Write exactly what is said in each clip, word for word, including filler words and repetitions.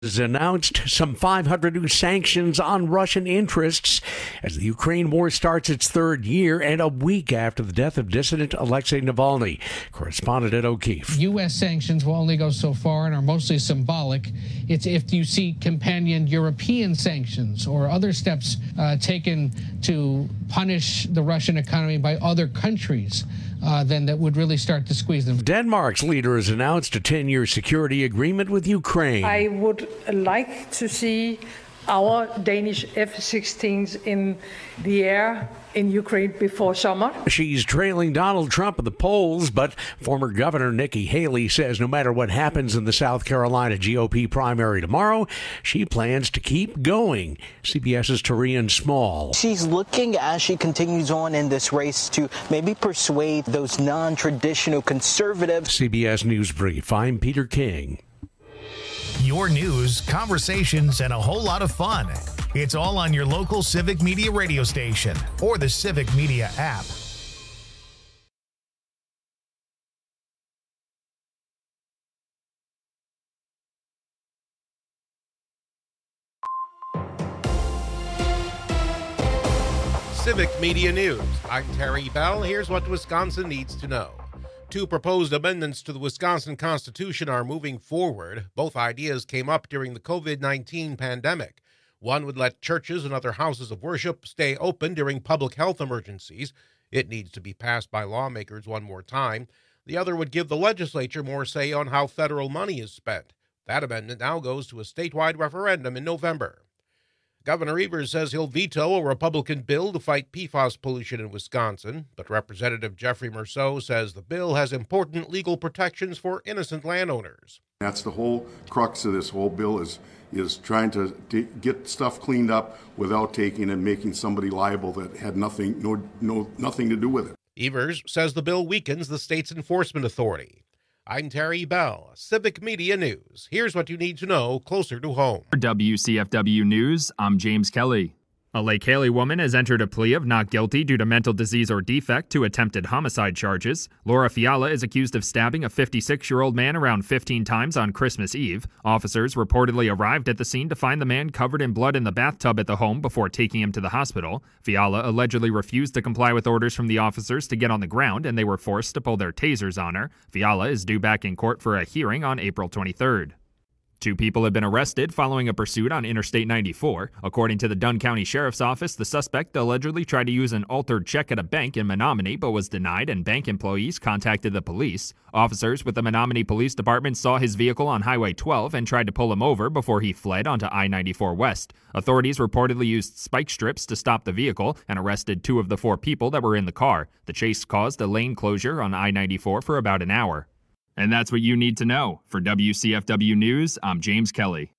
has announced some five hundred new sanctions on Russian interests as the Ukraine war starts its third year and a week after the death of dissident Alexei Navalny. Correspondent Ed O'Keefe. U S sanctions will only go so far and are mostly symbolic. It's if you see companion European sanctions or other steps uh, taken to punish the Russian economy by other countries, Uh, then that would really start to squeeze them. Denmark's leader has announced a ten-year security agreement with Ukraine. I would like to see our Danish F sixteens in the air in Ukraine before summer. She's trailing Donald Trump at the polls, but former Governor Nikki Haley says no matter what happens in the South Carolina G O P primary tomorrow, she plans to keep going. CBS's Tarian Small. She's looking as she continues on in this race to maybe persuade those non-traditional conservatives. C B S News Brief, I'm Peter King. Your news, conversations, and a whole lot of fun. It's all on your local Civic Media radio station or the Civic Media app. Civic Media News. I'm Terry Bell. Here's what Wisconsin needs to know. Two proposed amendments to the Wisconsin Constitution are moving forward. Both ideas came up during the covid nineteen pandemic. One would let churches and other houses of worship stay open during public health emergencies. It needs to be passed by lawmakers one more time. The other would give the legislature more say on how federal money is spent. That amendment now goes to a statewide referendum in November. Governor Evers says he'll veto a Republican bill to fight P FAS pollution in Wisconsin, but Representative Jeffrey Merceau says the bill has important legal protections for innocent landowners. That's the whole crux of this whole bill is is trying to t- get stuff cleaned up without taking and making somebody liable that had nothing no no nothing to do with it. Evers says the bill weakens the state's enforcement authority. I'm Terry Bell, Civic Media News. Here's what you need to know closer to home. For W C F W News, I'm James Kelly. A Lake Haley woman has entered a plea of not guilty due to mental disease or defect to attempted homicide charges. Laura Fiala is accused of stabbing a fifty-six-year-old man around fifteen times on Christmas Eve. Officers reportedly arrived at the scene to find the man covered in blood in the bathtub at the home before taking him to the hospital. Fiala allegedly refused to comply with orders from the officers to get on the ground, and they were forced to pull their tasers on her. Fiala is due back in court for a hearing on April twenty-third. Two people have been arrested following a pursuit on Interstate ninety-four. According to the Dunn County Sheriff's Office, the suspect allegedly tried to use an altered check at a bank in Menominee, but was denied, and bank employees contacted the police. Officers with the Menominee Police Department saw his vehicle on Highway twelve and tried to pull him over before he fled onto I ninety-four West. Authorities reportedly used spike strips to stop the vehicle and arrested two of the four people that were in the car. The chase caused a lane closure on I ninety-four for about an hour. And that's what you need to know. For W C F W News, I'm James Kelly.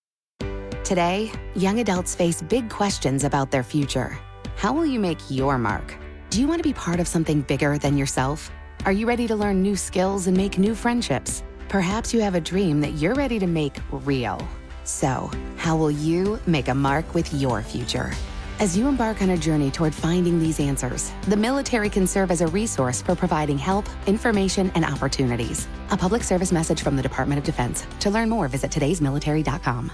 Today, young adults face big questions about their future. How will you make your mark? Do you want to be part of something bigger than yourself? Are you ready to learn new skills and make new friendships? Perhaps you have a dream that you're ready to make real. So, how will you make a mark with your future? As you embark on a journey toward finding these answers, the military can serve as a resource for providing help, information, and opportunities. A public service message from the Department of Defense. To learn more, visit todays military dot com.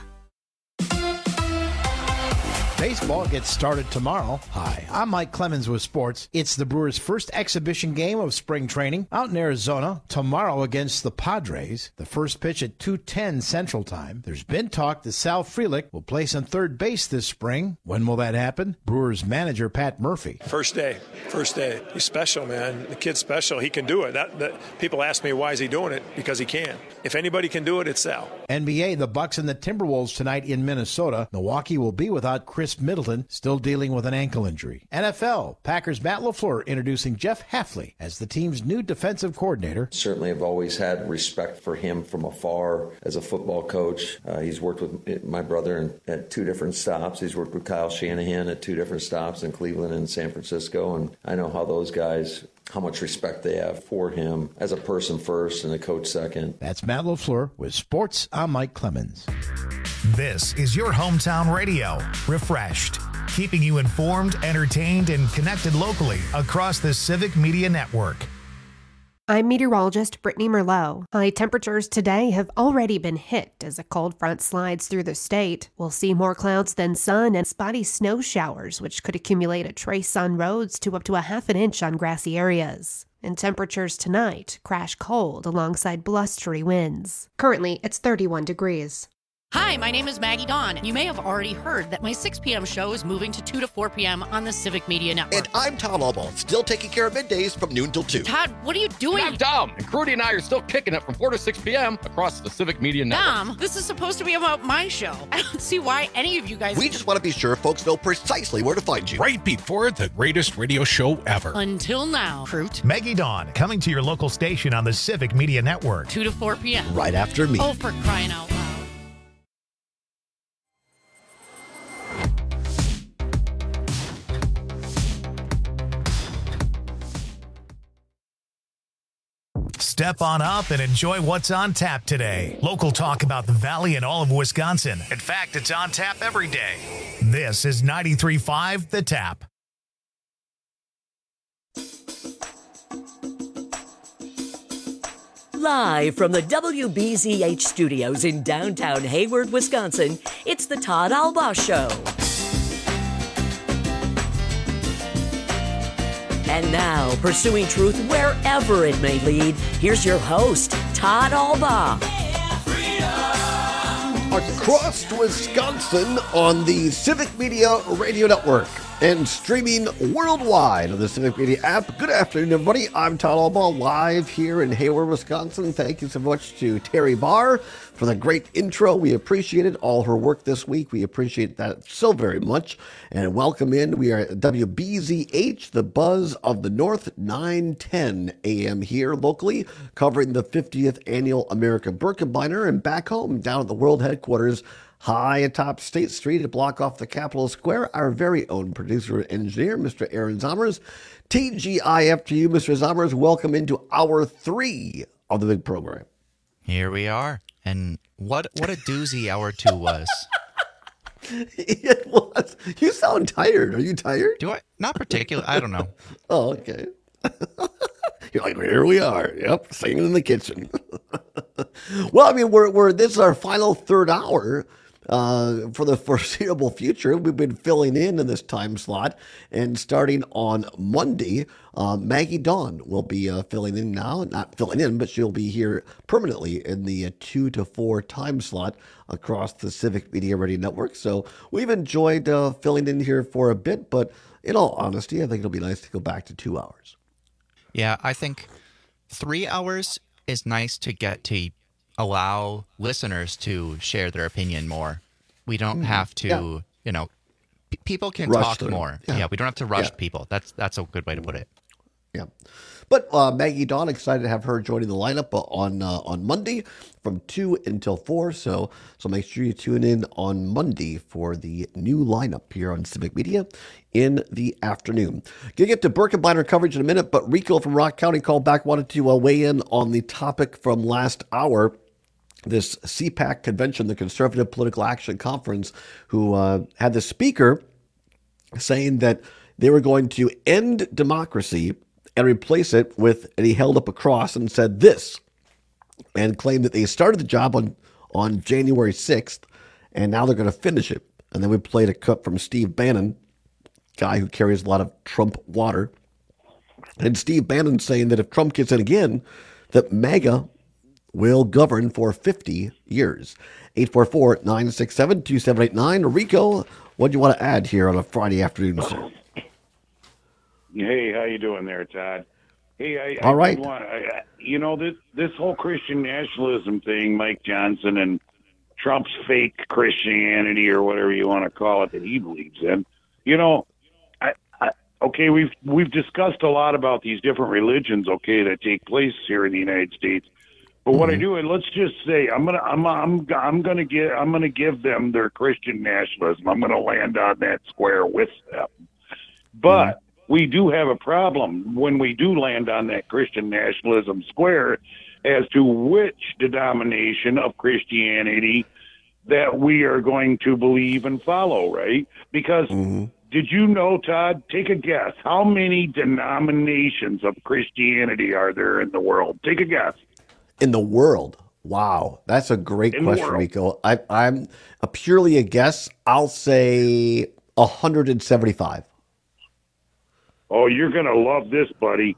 Baseball gets started tomorrow. Hi, I'm Mike Clemens with sports. It's the Brewers' first exhibition game of spring training out in Arizona tomorrow against the Padres. The first pitch at two ten Central Time. There's been talk that Sal Frelick will place on third base this spring. When will that happen? Brewers manager Pat Murphy. First day. First day. He's special, man. The kid's special. He can do it. That, that people ask me why is he doing it? Because he can. If anybody can do it, it's Sal. N B A, the Bucks and the Timberwolves tonight in Minnesota. Milwaukee will be without Chris Middleton, still dealing with an ankle injury. N F L, Packers' Matt LaFleur introducing Jeff Hafley as the team's new defensive coordinator. Certainly have always had respect for him from afar as a football coach. Uh, he's worked with my brother in, at two different stops. He's worked with Kyle Shanahan at two different stops in Cleveland and San Francisco, and I know how those guys, how much respect they have for him as a person first and a coach second. That's Matt LaFleur with Sports. I'm Mike Clemens. This is your hometown radio, refreshed, keeping you informed, entertained, and connected locally across the Civic Media Network. I'm meteorologist Brittany Merlot. High temperatures today have already been hit as a cold front slides through the state. We'll see more clouds than sun and spotty snow showers, which could accumulate a trace on roads to up to a half an inch on grassy areas. And temperatures tonight crash cold alongside blustery winds. Currently, it's thirty-one degrees. Hi, my name is Maggie Dawn. You may have already heard that my six p.m. show is moving to two to four p.m. on the Civic Media Network. And I'm Todd Albaugh, still taking care of middays from noon till two. Todd, what are you doing? I'm Dom, and Crudy and I are still kicking it from four to six p.m. across the Civic Media Network. Dom, this is supposed to be about my show. I don't see why any of you guys... We just want to be sure folks know precisely where to find you. Right before the greatest radio show ever. Until now, Fruit. Maggie Dawn, coming to your local station on the Civic Media Network. two to four p.m. Right after me. Oh, for crying out loud. Step on up and enjoy what's on tap today. Local talk about the Valley and all of Wisconsin. In fact, it's on tap every day. This is ninety-three point five The Tap. Live from the W B Z H studios in downtown Hayward, Wisconsin, it's the Todd Albaugh Show. And now, pursuing truth wherever it may lead, here's your host, Todd Albaugh. Across Wisconsin on the Civic Media Radio Network and streaming worldwide on the Civic Media app. Good afternoon, everybody. I'm Todd Albaugh, live here in Hayward, Wisconsin. Thank you so much to Terry Barr for the great intro. We appreciate it. All her work this week. We appreciate that so very much. And welcome in. We are at W B Z H, the Buzz of the North, nine ten a.m. here locally, covering the fiftieth Annual American Birkebeiner, and back home down at the world headquarters, high atop State Street, a block off the Capitol Square, our very own producer and engineer, Mister Aaron Zommers. T G I F to you, Mister Zommers. Welcome into hour three of the big program. Here we are. And what what a doozy hour two was. It was. You sound tired. Are you tired? Do I? Not particularly. I don't know. Oh, okay. You're like, here we are. Yep, singing in the kitchen. Well, I mean, we're we're this is our final third hour uh, for the foreseeable future. We've been filling in in this time slot, and starting on Monday, uh, Maggie Dawn will be uh, filling in now. Not filling in, but she'll be here permanently in the uh, two to four time slot across the Civic Media Radio Network. So we've enjoyed uh, filling in here for a bit, but in all honesty, I think it'll be nice to go back to two hours. Yeah, I think three hours is nice to get to allow listeners to share their opinion more. We don't mm, have to, yeah. you know, p- people can rush talk through. more. Yeah. yeah, we don't have to rush yeah. people. That's that's a good way to put it. Yeah. But uh, Maggie Dawn, excited to have her joining the lineup on uh, on Monday from two until four. So so make sure you tune in on Monday for the new lineup here on Civic Media in the afternoon. Gonna get to Birkebeiner coverage in a minute, but Rico from Rock County called back, wanted to uh, weigh in on the topic from last hour. This C PAC convention, the Conservative Political Action Conference, who uh, had the speaker saying that they were going to end democracy and replace it with, and he held up a cross and said this, and claimed that they started the job on, on January sixth, and now they're going to finish it. And then we played a cut from Steve Bannon, guy who carries a lot of Trump water. And Steve Bannon saying that if Trump gets in again, that MAGA will govern for fifty years. eight four four, nine six seven, two seven eight nine. Rico, what do you want to add here on a Friday afternoon, sir? Hey, how you doing there, Todd? Hey, I, All I right. Want, I, you know, this this whole Christian nationalism thing, Mike Johnson and Trump's fake Christianity or whatever you want to call it that he believes in. You know, I, I, okay, we've we've discussed a lot about these different religions, okay, that take place here in the United States. But what mm-hmm. I do, and let's just say, I'm gonna, I'm, I'm, I'm gonna give, I'm gonna give them their Christian nationalism. I'm gonna land on that square with them. But mm-hmm. we do have a problem when we do land on that Christian nationalism square as to which denomination of Christianity that we are going to believe and follow, right? Because mm-hmm. did you know, Todd? Take a guess. How many denominations of Christianity are there in the world? Take a guess. In the world? Wow, that's a great In question, Rico. I, I'm a purely a guess. I'll say one hundred seventy-five. Oh, you're going to love this, buddy.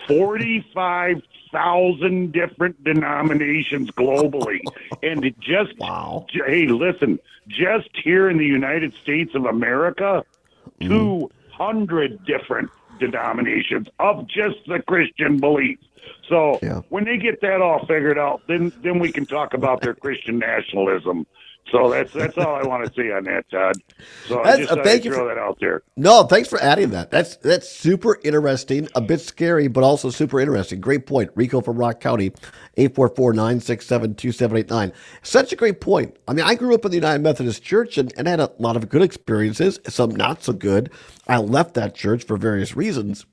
forty-five thousand different denominations globally. And it just, wow. hey, listen, just here in the United States of America, mm. two hundred different denominations of just the Christian belief. So yeah. when they get that all figured out, then then we can talk about their Christian nationalism. So that's that's all I want to say on that, Todd. So That's, I just uh, thought thank I'd you throw for, that out there. No, thanks for adding that. That's that's super interesting, a bit scary, but also super interesting. Great point. Rico from Rock County, eight four four, nine six seven, two seven eight nine. Such a great point. I mean, I grew up in the United Methodist Church and, and had a lot of good experiences, some not so good. I left that church for various reasons.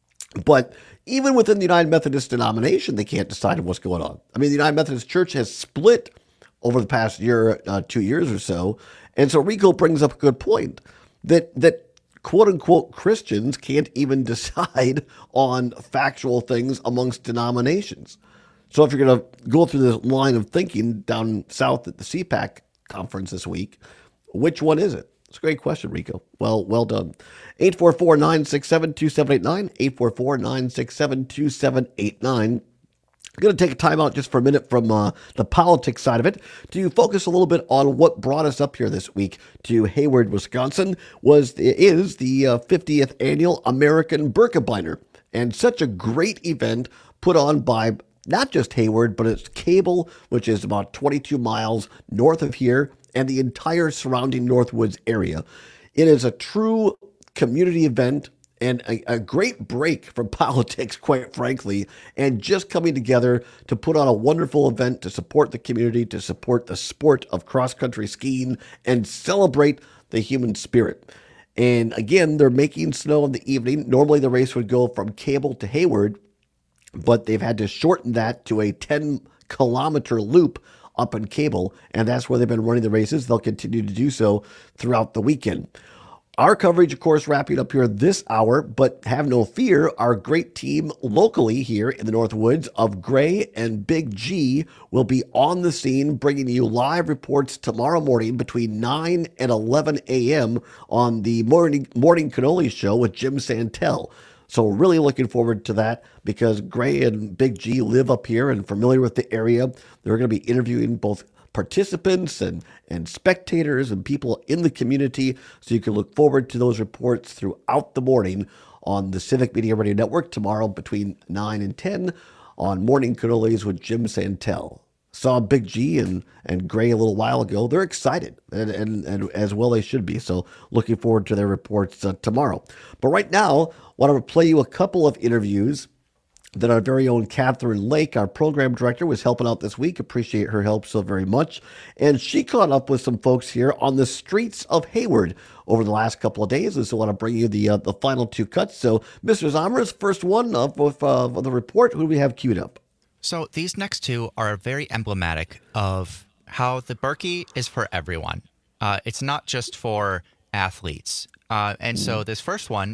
But even within the United Methodist denomination, they can't decide what's going on. I mean, the United Methodist Church has split over the past year, uh, two years or so. And so Rico brings up a good point that, that quote unquote Christians can't even decide on factual things amongst denominations. So if you're going to go through this line of thinking down south at the C PAC conference this week, which one is it? It's a great question, Rico. Well, well done. eight four four, nine six seven, two seven eight nine, eight four four, nine six seven, two seven eight nine. I'm going to take a time out just for a minute from uh, the politics side of it to focus a little bit on what brought us up here this week to Hayward, Wisconsin, was is the uh, fiftieth annual American Birkebeiner, and such a great event put on by not just Hayward, but it's Cable, which is about twenty-two miles north of here, and the entire surrounding Northwoods area. It is a true community event and a, a great break from politics, quite frankly, and just coming together to put on a wonderful event to support the community, to support the sport of cross-country skiing, and celebrate the human spirit. And again, they're making snow in the evening. Normally the race would go from Cable to Hayward, but they've had to shorten that to a ten-kilometer loop up in Cable, and that's where they've been running the races. They'll continue to do so throughout the weekend. Our coverage, of course, wrapping up here this hour, but have no fear, our great team locally here in the Northwoods of Gray and Big G will be on the scene bringing you live reports tomorrow morning between nine and eleven a.m. on the Morning, morning Cannoli Show with Jim Santel. So really looking forward to that because Gray and Big G live up here and familiar with the area. They're going to be interviewing both participants and, and spectators and people in the community. So you can look forward to those reports throughout the morning on the Civic Media Radio Network tomorrow between nine and ten on Morning Cannolis with Jim Santel. Saw Big G and, and Gray a little while ago. They're excited, and, and, and as well they should be. So looking forward to their reports uh, tomorrow. But right now, I want to play you a couple of interviews that our very own Catherine Lake, our program director, was helping out this week. Appreciate her help so very much. And she caught up with some folks here on the streets of Hayward over the last couple of days. And so I want to bring you the uh, the final two cuts. So, Mister Zomers, first one of, of, uh, of the report. Who do we have queued up? So these next two are very emblematic of how the Birkie is for everyone. Uh, it's not just for athletes. Uh, and so this first one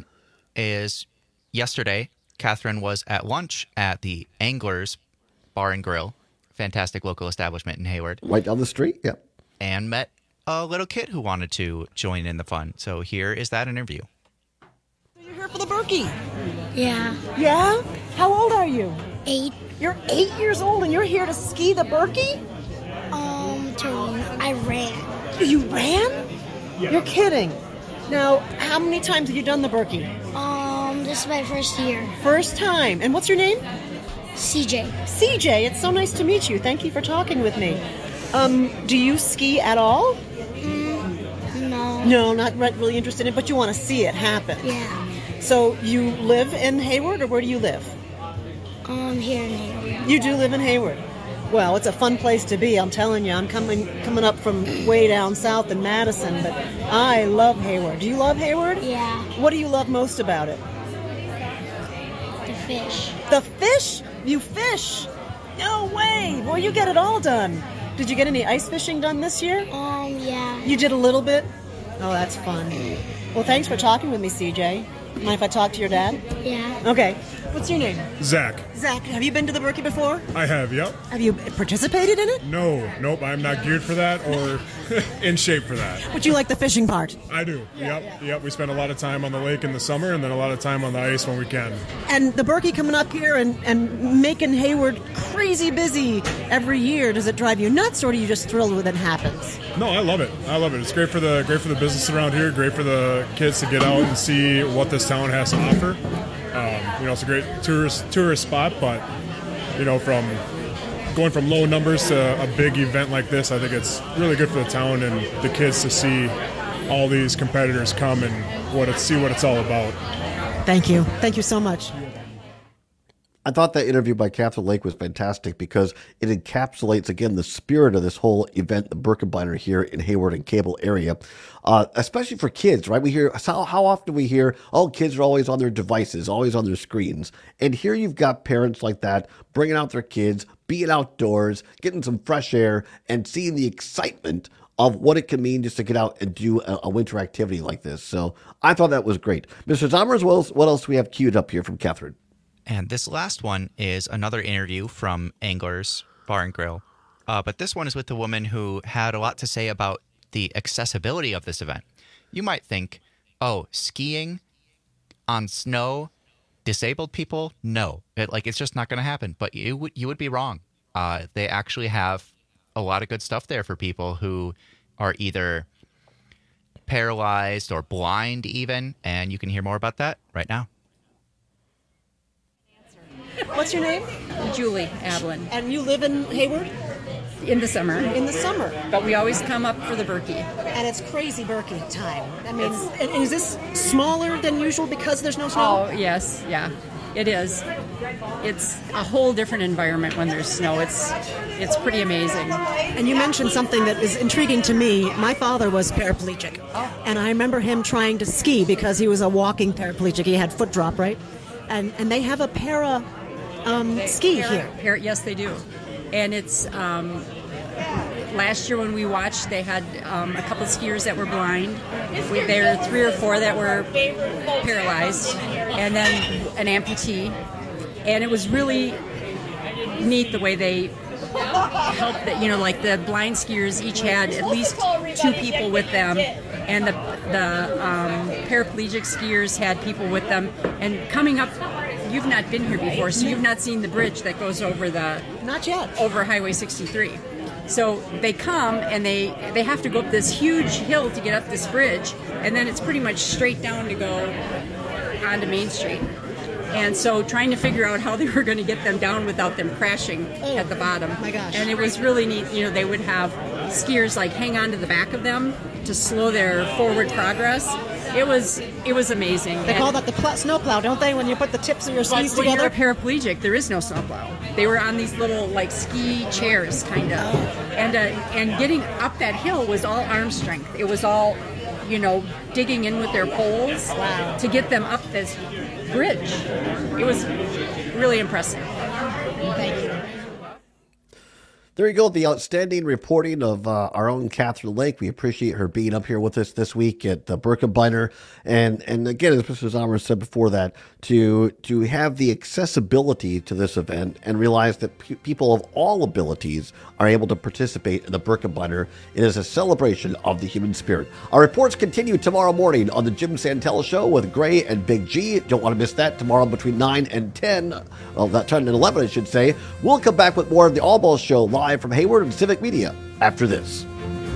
is yesterday. Catherine was at lunch at the Anglers Bar and Grill, fantastic local establishment in Hayward. Right down the street, yeah. And met a little kid who wanted to join in the fun. So here is that interview. So you're here for the Birkie? Yeah. Yeah? How old are you? Eight. You're eight years old and you're here to ski the Birkie? Um, to, I ran. You ran? Yeah. You're kidding. Now, how many times have you done the Birkie? Um, this is my first year. First time. And what's your name? C J. C J, it's so nice to meet you. Thank you for talking with me. Um, do you ski at all? Mm, no. No, not really interested in it, but you want to see it happen. Yeah. So you live in Hayward, or where do you live? Um, here in Hayward. You do live in Hayward. Well, it's a fun place to be, I'm telling you. I'm coming coming up from way down south in Madison, but I love Hayward. Do you love Hayward? Yeah. What do you love most about it? The fish. The fish? You fish? No way! Well, you get it all done. Did you get any ice fishing done this year? Um, yeah. You did a little bit? Oh, that's fun. Well, thanks for talking with me, C J. Mind if I talk to your dad? Yeah. Okay. What's your name? Zach. Zach, have you been to the Berkey before? I have, yep. Have you participated in it? No, nope, I'm not geared for that or in shape for that. But you like the fishing part? I do, yep, yep. We spend a lot of time on the lake in the summer and then a lot of time on the ice when we can. And the Berkey coming up here and, and making Hayward crazy busy every year, does it drive you nuts, or are you just thrilled when it happens? No, I love it. I love it. It's great for the great for the business around here, great for the kids to get out and see what this town has to offer. Um, you know, it's a great tourist tourist spot, but, you know, from going from low numbers to a big event like this, I think it's really good for the town and the kids to see all these competitors come and what it, see what it's all about. Thank you. Thank you so much. I thought that interview by Catherine Lake was fantastic because it encapsulates, again, the spirit of this whole event, the Birkebeiner here in Hayward and Cable area, uh, especially for kids, right? We hear, how, how often we hear, oh, kids are always on their devices, always on their screens. And here you've got parents like that bringing out their kids, being outdoors, getting some fresh air, and seeing the excitement of what it can mean just to get out and do a, a winter activity like this. So I thought that was great. Mister Zommers, what else, what else do we have queued up here from Catherine? And this last one is another interview from Anglers Bar and Grill. Uh, but this one is with a woman who had a lot to say about the accessibility of this event. You might think, oh, skiing on snow, disabled people? No. It, like, it's just not going to happen. But you would, you would be wrong. Uh, they actually have a lot of good stuff there for people who are either paralyzed or blind even. And you can hear more about that right now. What's your name? Julie Ablin. And you live in Hayward? In the summer. In the summer. But we always come up for the Berkey. And it's crazy Berkey time. I mean, and is this smaller than usual because there's no snow? Oh, yes, yeah. It is. It's a whole different environment when there's snow. It's it's pretty amazing. And you mentioned something that is intriguing to me. My father was paraplegic. Oh. And I remember him trying to ski because he was a walking paraplegic. He had foot drop, right? And and they have a para um, ski para, here. Para, yes, they do. And it's um, last year when we watched, they had um, a couple of skiers that were blind. We, there were three or four that were paralyzed, and then an amputee. And it was really neat the way they helped. That you know, like the blind skiers each had at least two people with them, and the the um, paraplegic skiers had people with them. And coming up, you've not been here before, so you've not seen the bridge that goes over the not yet over Highway sixty-three. So they come and they they have to go up this huge hill to get up this bridge, and then it's pretty much straight down to go onto Main Street. And so trying to figure out how they were going to get them down without them crashing oh, at the bottom. My gosh. And it was really neat. You know, they would have skiers like hang on to the back of them to slow their forward progress. It was it was amazing. They and call that the pl- snowplow, don't they? When you put the tips of your skis when together. You're a paraplegic, there is no snowplow. They were on these little like ski chairs, kind of, and uh, and getting up that hill was all arm strength. It was all, you know, digging in with their poles wow. to get them up this bridge. It was really impressive. Thank you. There you go, the outstanding reporting of uh, our own Catherine Lake. We appreciate her being up here with us this week at the Birkebeiner. And and again, as Mister Zommers said before that, to to have the accessibility to this event and realize that pe- people of all abilities are able to participate in the Birkebeiner. It is a celebration of the human spirit. Our reports continue tomorrow morning on the Jim Santella Show with Gray and Big G. Don't want to miss that tomorrow between nine and ten. Well, not ten and eleven, I should say. We'll come back with more of the All Balls Show live from Hayward and Civic Media after this.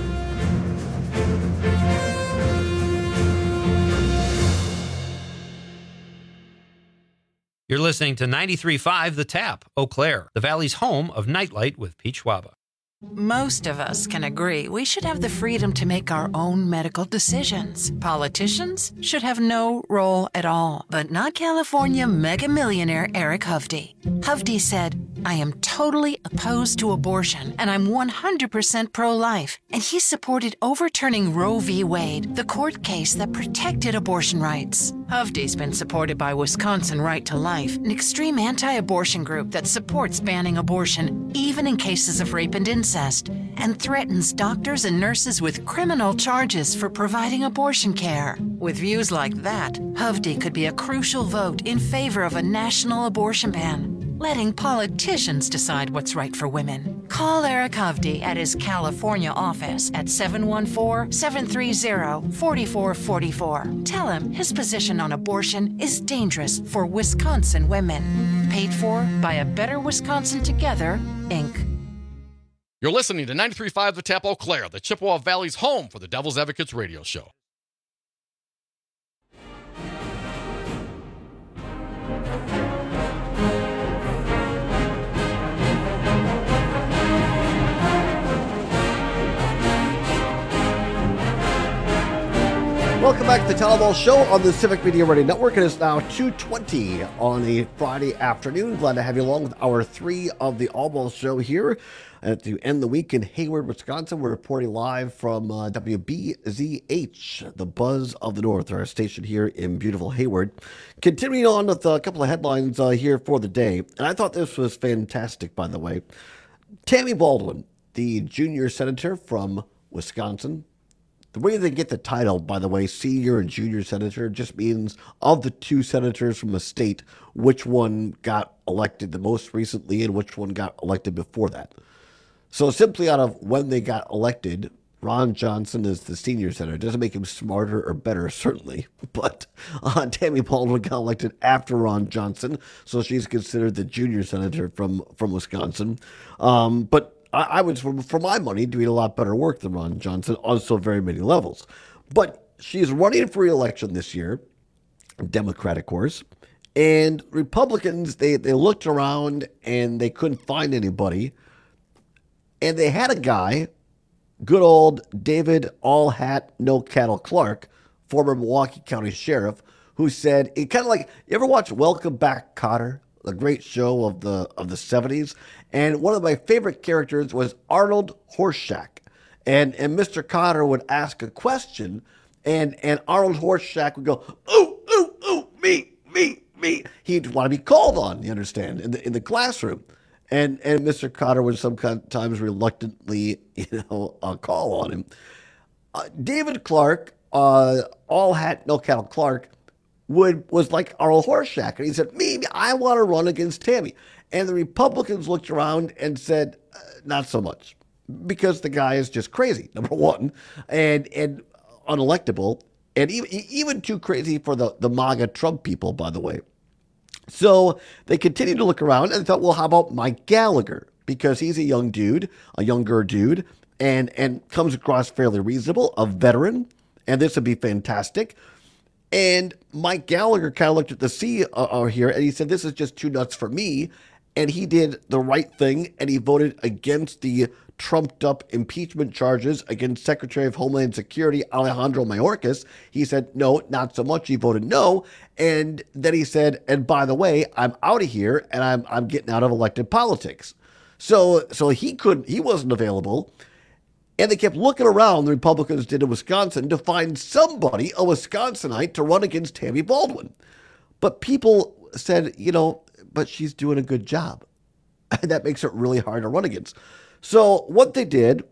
You're listening to ninety-three point five The Tap, Eau Claire, the Valley's home of Nightlight with Pete Schwaba. Most of us can agree we should have the freedom to make our own medical decisions. Politicians should have no role at all, but not California mega millionaire Eric Hovde. Hovde said, I am totally opposed to abortion, and I'm one hundred percent pro-life. And he supported overturning Roe v. Wade, the court case that protected abortion rights. Hovde's been supported by Wisconsin Right to Life, an extreme anti-abortion group that supports banning abortion, even in cases of rape and incest. processed and threatens doctors and nurses with criminal charges for providing abortion care. With views like that, Hovde could be a crucial vote in favor of a national abortion ban, letting politicians decide what's right for women. Call Eric Hovde at his California office at seven one four, seven three zero, four four four four. Tell him his position on abortion is dangerous for Wisconsin women. Paid for by A Better Wisconsin Together, Incorporated. You're listening to ninety-three point five The Tap Eau Claire, the Chippewa Valley's home for the Devil's Advocates radio show. Welcome back to the Town Show on the Civic Media Radio Network. It is now two twenty on a Friday afternoon. Glad to have you along with our three of the All-Ball Show here. And to end the week in Hayward, Wisconsin, we're reporting live from uh, W B Z H, the Buzz of the North, our station here in beautiful Hayward. Continuing on with a couple of headlines uh, here for the day. And I thought this was fantastic, by the way. Tammy Baldwin, the junior senator from Wisconsin. The way they get the title, by the way, senior and junior senator, just means of the two senators from a state, which one got elected the most recently and which one got elected before that. So simply out of when they got elected, Ron Johnson is the senior senator. It doesn't make him smarter or better, certainly. But uh, Tammy Baldwin got elected after Ron Johnson, so she's considered the junior senator from, from Wisconsin. Um, but I, I was, for, for my money, doing a lot better work than Ron Johnson on so very many levels. But she's running for re-election this year, Democratic course, and Republicans, they, they looked around and they couldn't find anybody. And they had a guy, good old David All Hat, No Cattle Clark, former Milwaukee County Sheriff, who said, it kind of like, you ever watch Welcome Back, Kotter? The great show of the of the seventies. And one of my favorite characters was Arnold Horseshack. And and Mister Kotter would ask a question, and, and Arnold Horseshack would go, ooh, ooh, ooh, me, me, me. He'd want to be called on, you understand, in the in the classroom. And and Mister Kotter would sometimes reluctantly, you know, uh, call on him. Uh, David Clark, uh, All Hat, No Cattle Clark, would was like Arnold Horseshack. And he said, maybe I want to run against Tammy. And the Republicans looked around and said, uh, not so much. Because the guy is just crazy, number one, and and unelectable, and even, even too crazy for the, the MAGA Trump people, by the way. So they continued to look around and thought, well, how about Mike Gallagher? Because he's a young dude, a younger dude, and, and comes across fairly reasonable, a veteran, and this would be fantastic. And Mike Gallagher kind of looked at the sea uh, here, and he said, this is just too nuts for me. And he did the right thing, and he voted against the trumped-up impeachment charges against Secretary of Homeland Security Alejandro Mayorkas. He said, no, not so much. He voted no. And then he said, and by the way, I'm out of here, and I'm I'm getting out of elected politics. So so he couldn't, he wasn't available. And they kept looking around, the Republicans did in Wisconsin, to find somebody, a Wisconsinite, to run against Tammy Baldwin. But people said, you know, but she's doing a good job. And that makes it really hard to run against. So what they did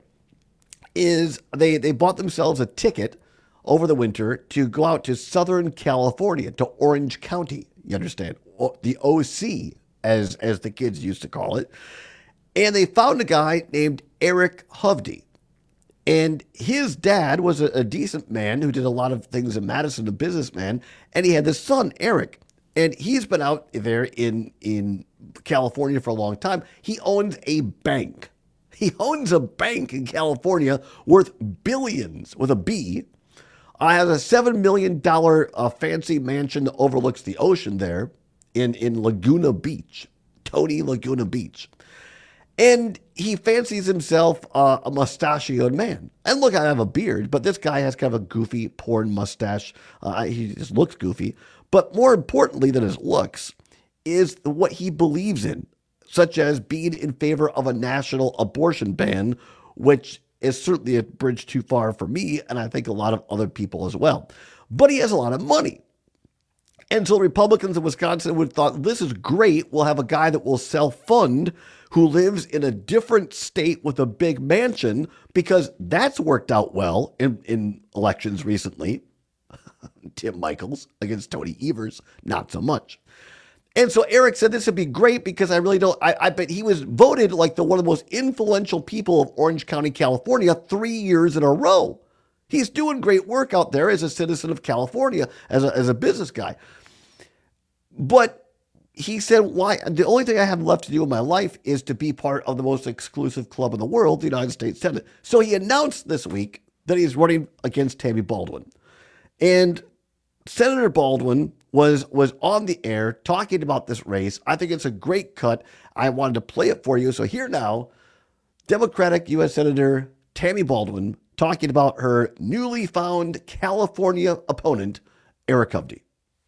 is they, they bought themselves a ticket over the winter to go out to Southern California, to Orange County, you understand, the O C, as, as the kids used to call it. And they found a guy named Eric Hovde. And his dad was a, a decent man who did a lot of things in Madison, a businessman, and he had this son, Eric. And he's been out there in, in California for a long time. He owns a bank. He owns a bank in California worth billions, with a B. Uh, has a seven million dollars uh, fancy mansion that overlooks the ocean there in, in Laguna Beach, Tony Laguna Beach. And he fancies himself uh, a mustachioed man. And look, I have a beard, but this guy has kind of a goofy porn mustache. Uh, he just looks goofy. But more importantly than his looks is what he believes in, such as being in favor of a national abortion ban, which is certainly a bridge too far for me, and I think a lot of other people as well. But he has a lot of money. And so Republicans in Wisconsin would have thought, this is great. We'll have a guy that will self-fund who lives in a different state with a big mansion, because that's worked out well in, in elections recently. Tim Michels against Tony Evers, not so much. And so Eric said this would be great because I really don't, I, I bet he was voted like the one of the most influential people of Orange County, California, three years in a row. He's doing great work out there as a citizen of California, as a, as a business guy. But he said, why? The only thing I have left to do in my life is to be part of the most exclusive club in the world, the United States Senate. So he announced this week that he's running against Tammy Baldwin. And Senator Baldwin was was on the air talking about this race. I think it's a great cut. I wanted to play it for you. So here now, Democratic U S Senator Tammy Baldwin talking about her newly found California opponent, Eric Hovde.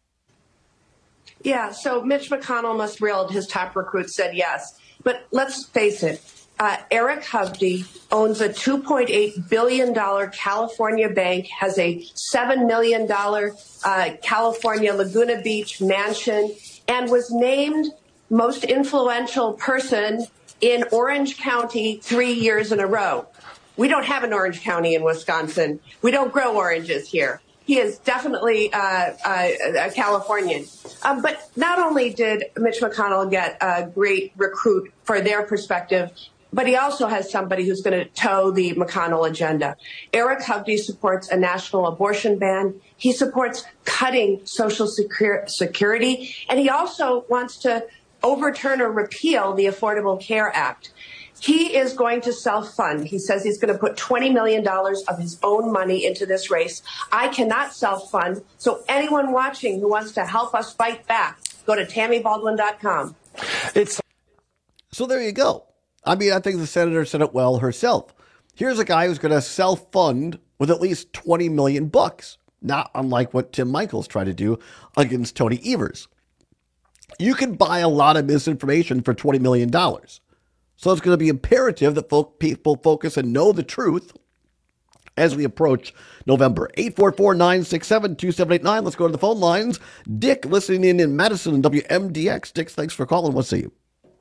Yeah, so Mitch McConnell must thrilled his top recruits said yes. But let's face it, uh, Eric Hovde owns a two point eight billion dollars California bank, has a seven million dollars uh, California Laguna Beach mansion, and was named most influential person in Orange County three years in a row. We don't have an Orange County in Wisconsin. We don't grow oranges here. He is definitely uh, uh, a Californian. Um, but not only did Mitch McConnell get a great recruit for their perspective, but he also has somebody who's going to toe the McConnell agenda. Eric Hovde supports a national abortion ban. He supports cutting Social Secur- Security. And he also wants to overturn or repeal the Affordable Care Act. He is going to self-fund. He says he's going to put twenty million dollars of his own money into this race. I cannot self-fund, so anyone watching who wants to help us fight back, go to tammy baldwin dot com. It's So there you go. I mean, I think the senator said it well herself. Here's a guy who's going to self-fund with at least twenty million bucks, not unlike what Tim Michels tried to do against Tony Evers. You can buy a lot of misinformation for twenty million dollars. So it's going to be imperative that folk, people focus and know the truth as we approach November. eight four four, nine six seven, two seven eight nine. Let's go to the phone lines. Dick, listening in in Madison, W M D X. Dick, thanks for calling. We'll see you.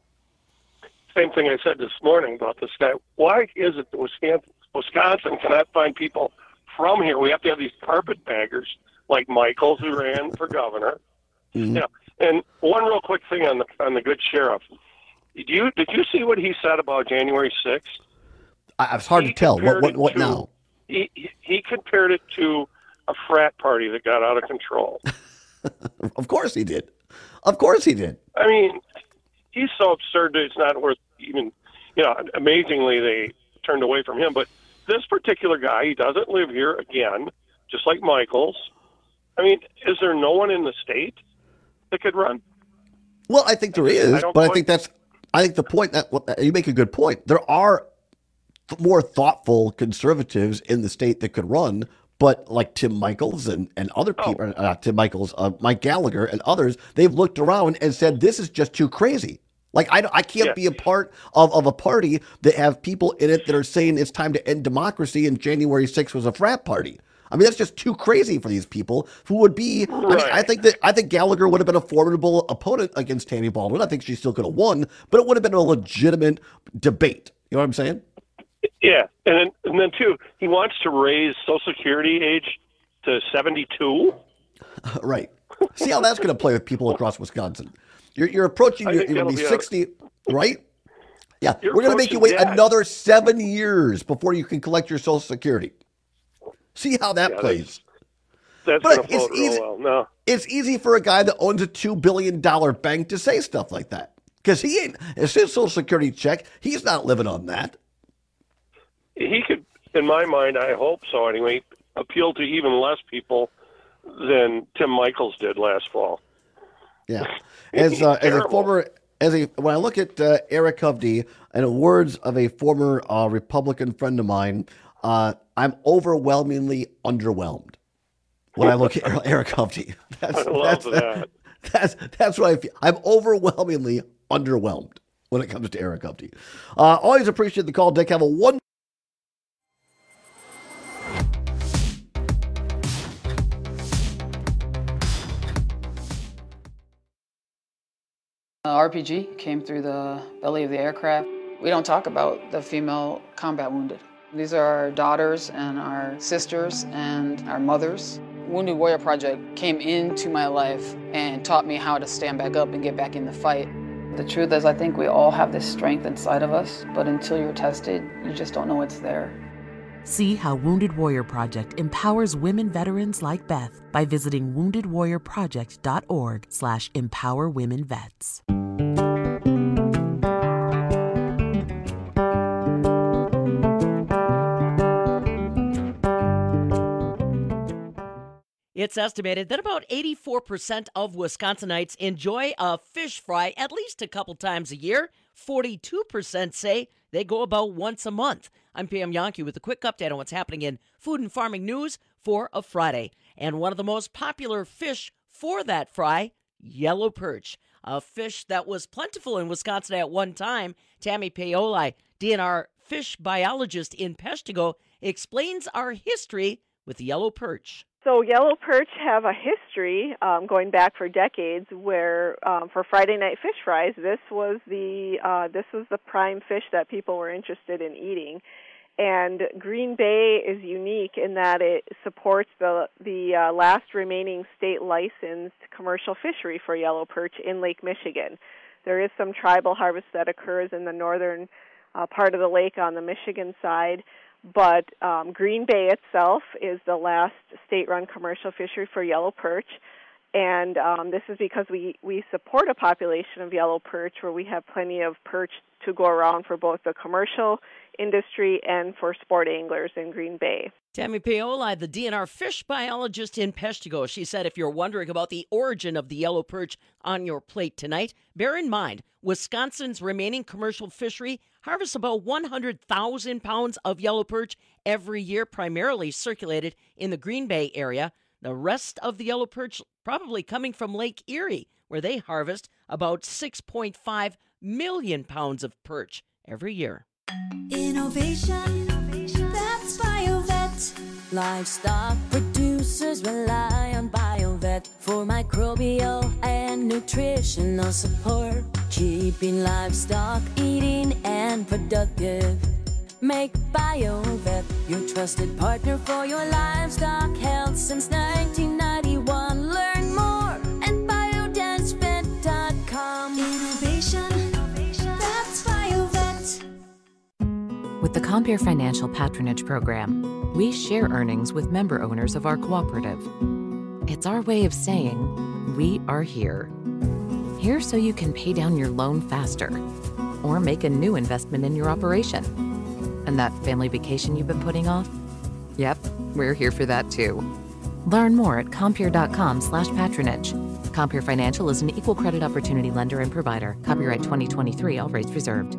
Same thing I said this morning about this guy. Why is it that Wisconsin, Wisconsin cannot find people from here? We have to have these carpetbaggers like Michels, who ran for governor. Mm-hmm. Yeah. And one real quick thing on the on the good sheriff. Did you did you see what he said about January sixth? I, it's hard he to tell. What what, what to, now? He he compared it to a frat party that got out of control. Of course he did. Of course he did. I mean, he's so absurd that it's not worth even. You know, amazingly they turned away from him. But this particular guy, he doesn't live here again, just like Michels. I mean, is there no one in the state that could run? Well, I think there is, I but quite... I think that's. I think the point that well, you make a good point. There are more thoughtful conservatives in the state that could run, but like Tim Michels and, and other people, oh. uh, Tim Michels, uh, Mike Gallagher and others, they've looked around and said, this is just too crazy. Like, I, I can't yeah. be a part of, of a party that have people in it that are saying it's time to end democracy and January sixth was a frat party. I mean, that's just too crazy for these people who would be. Right. I mean, I think that I think Gallagher would have been a formidable opponent against Tammy Baldwin. I think she still could have won, but it would have been a legitimate debate. You know what I'm saying? Yeah, and then and then too, he wants to raise Social Security age to seventy-two. Right. See how that's going to play with people across Wisconsin. You're you're approaching. You're, you're going to be sixty, a, right? Yeah, we're going to make you wait that. another seven years before you can collect your Social Security. See how that yeah, plays. That's, that's but it's easy. Well. No. It's easy for a guy that owns a two billion dollars bank to say stuff like that. Because he ain't, it's his Social Security check. He's not living on that. He could, in my mind, I hope so anyway, appeal to even less people than Tim Michels did last fall. Yeah. As, uh, as a former, as a, when I look at uh, Eric Hovde, and the words of a former uh, Republican friend of mine, uh, I'm overwhelmingly underwhelmed when I look at Eric Hovde. That's, I love that's, that. That's, that's what I feel. I'm overwhelmingly underwhelmed when it comes to Eric Hovde. Uh, always appreciate the call, Dick. Have a one. The R P G came through the belly of the aircraft. We don't talk about the female combat wounded. These are our daughters and our sisters and our mothers. Wounded Warrior Project came into my life and taught me how to stand back up and get back in the fight. The truth is, I think we all have this strength inside of us, but until you're tested, you just don't know it's there. See how Wounded Warrior Project empowers women veterans like Beth by visiting wounded warrior project dot org slash empower women vets. It's estimated that about eighty-four percent of Wisconsinites enjoy a fish fry at least a couple times a year. forty-two percent say they go about once a month. I'm Pam Yonke with a quick update on what's happening in food and farming news for a Friday. And one of the most popular fish for that fry, yellow perch, a fish that was plentiful in Wisconsin at one time. Tammy Paoli, D N R fish biologist in Peshtigo, explains our history with the yellow perch. So yellow perch have a history um, going back for decades where um, for Friday night fish fries, this was the uh, this was the prime fish that people were interested in eating. And Green Bay is unique in that it supports the the uh, last remaining state licensed commercial fishery for yellow perch in Lake Michigan. There is some tribal harvest that occurs in the northern uh, part of the lake on the Michigan side. But um, Green Bay itself is the last state-run commercial fishery for yellow perch, and um, this is because we, we support a population of yellow perch where we have plenty of perch to go around for both the commercial industry and for sport anglers in Green Bay. Tammy Paoli, the D N R fish biologist in Peshtigo. She said if you're wondering about the origin of the yellow perch on your plate tonight, bear in mind Wisconsin's remaining commercial fishery harvests about one hundred thousand pounds of yellow perch every year, primarily circulated in the Green Bay area. The rest of the yellow perch probably coming from Lake Erie, where they harvest about six point five million pounds of perch every year. Innovation, that's BioVet. Livestock producers rely on BioVet for microbial and nutritional support, keeping livestock eating and productive. Make BioVet your trusted partner for your livestock health since nineteen ninety-one. Learn more at biodance vet dot com. Innovation, that's BioVet. With the Compeer Financial Patronage Program, we share earnings with member owners of our cooperative. It's our way of saying, we are here. Here so you can pay down your loan faster or make a new investment in your operation. And that family vacation you've been putting off? Yep, we're here for that too. Learn more at compeer dot com slash patronage. Compeer Financial is an equal credit opportunity lender and provider. Copyright twenty twenty-three, all rights reserved.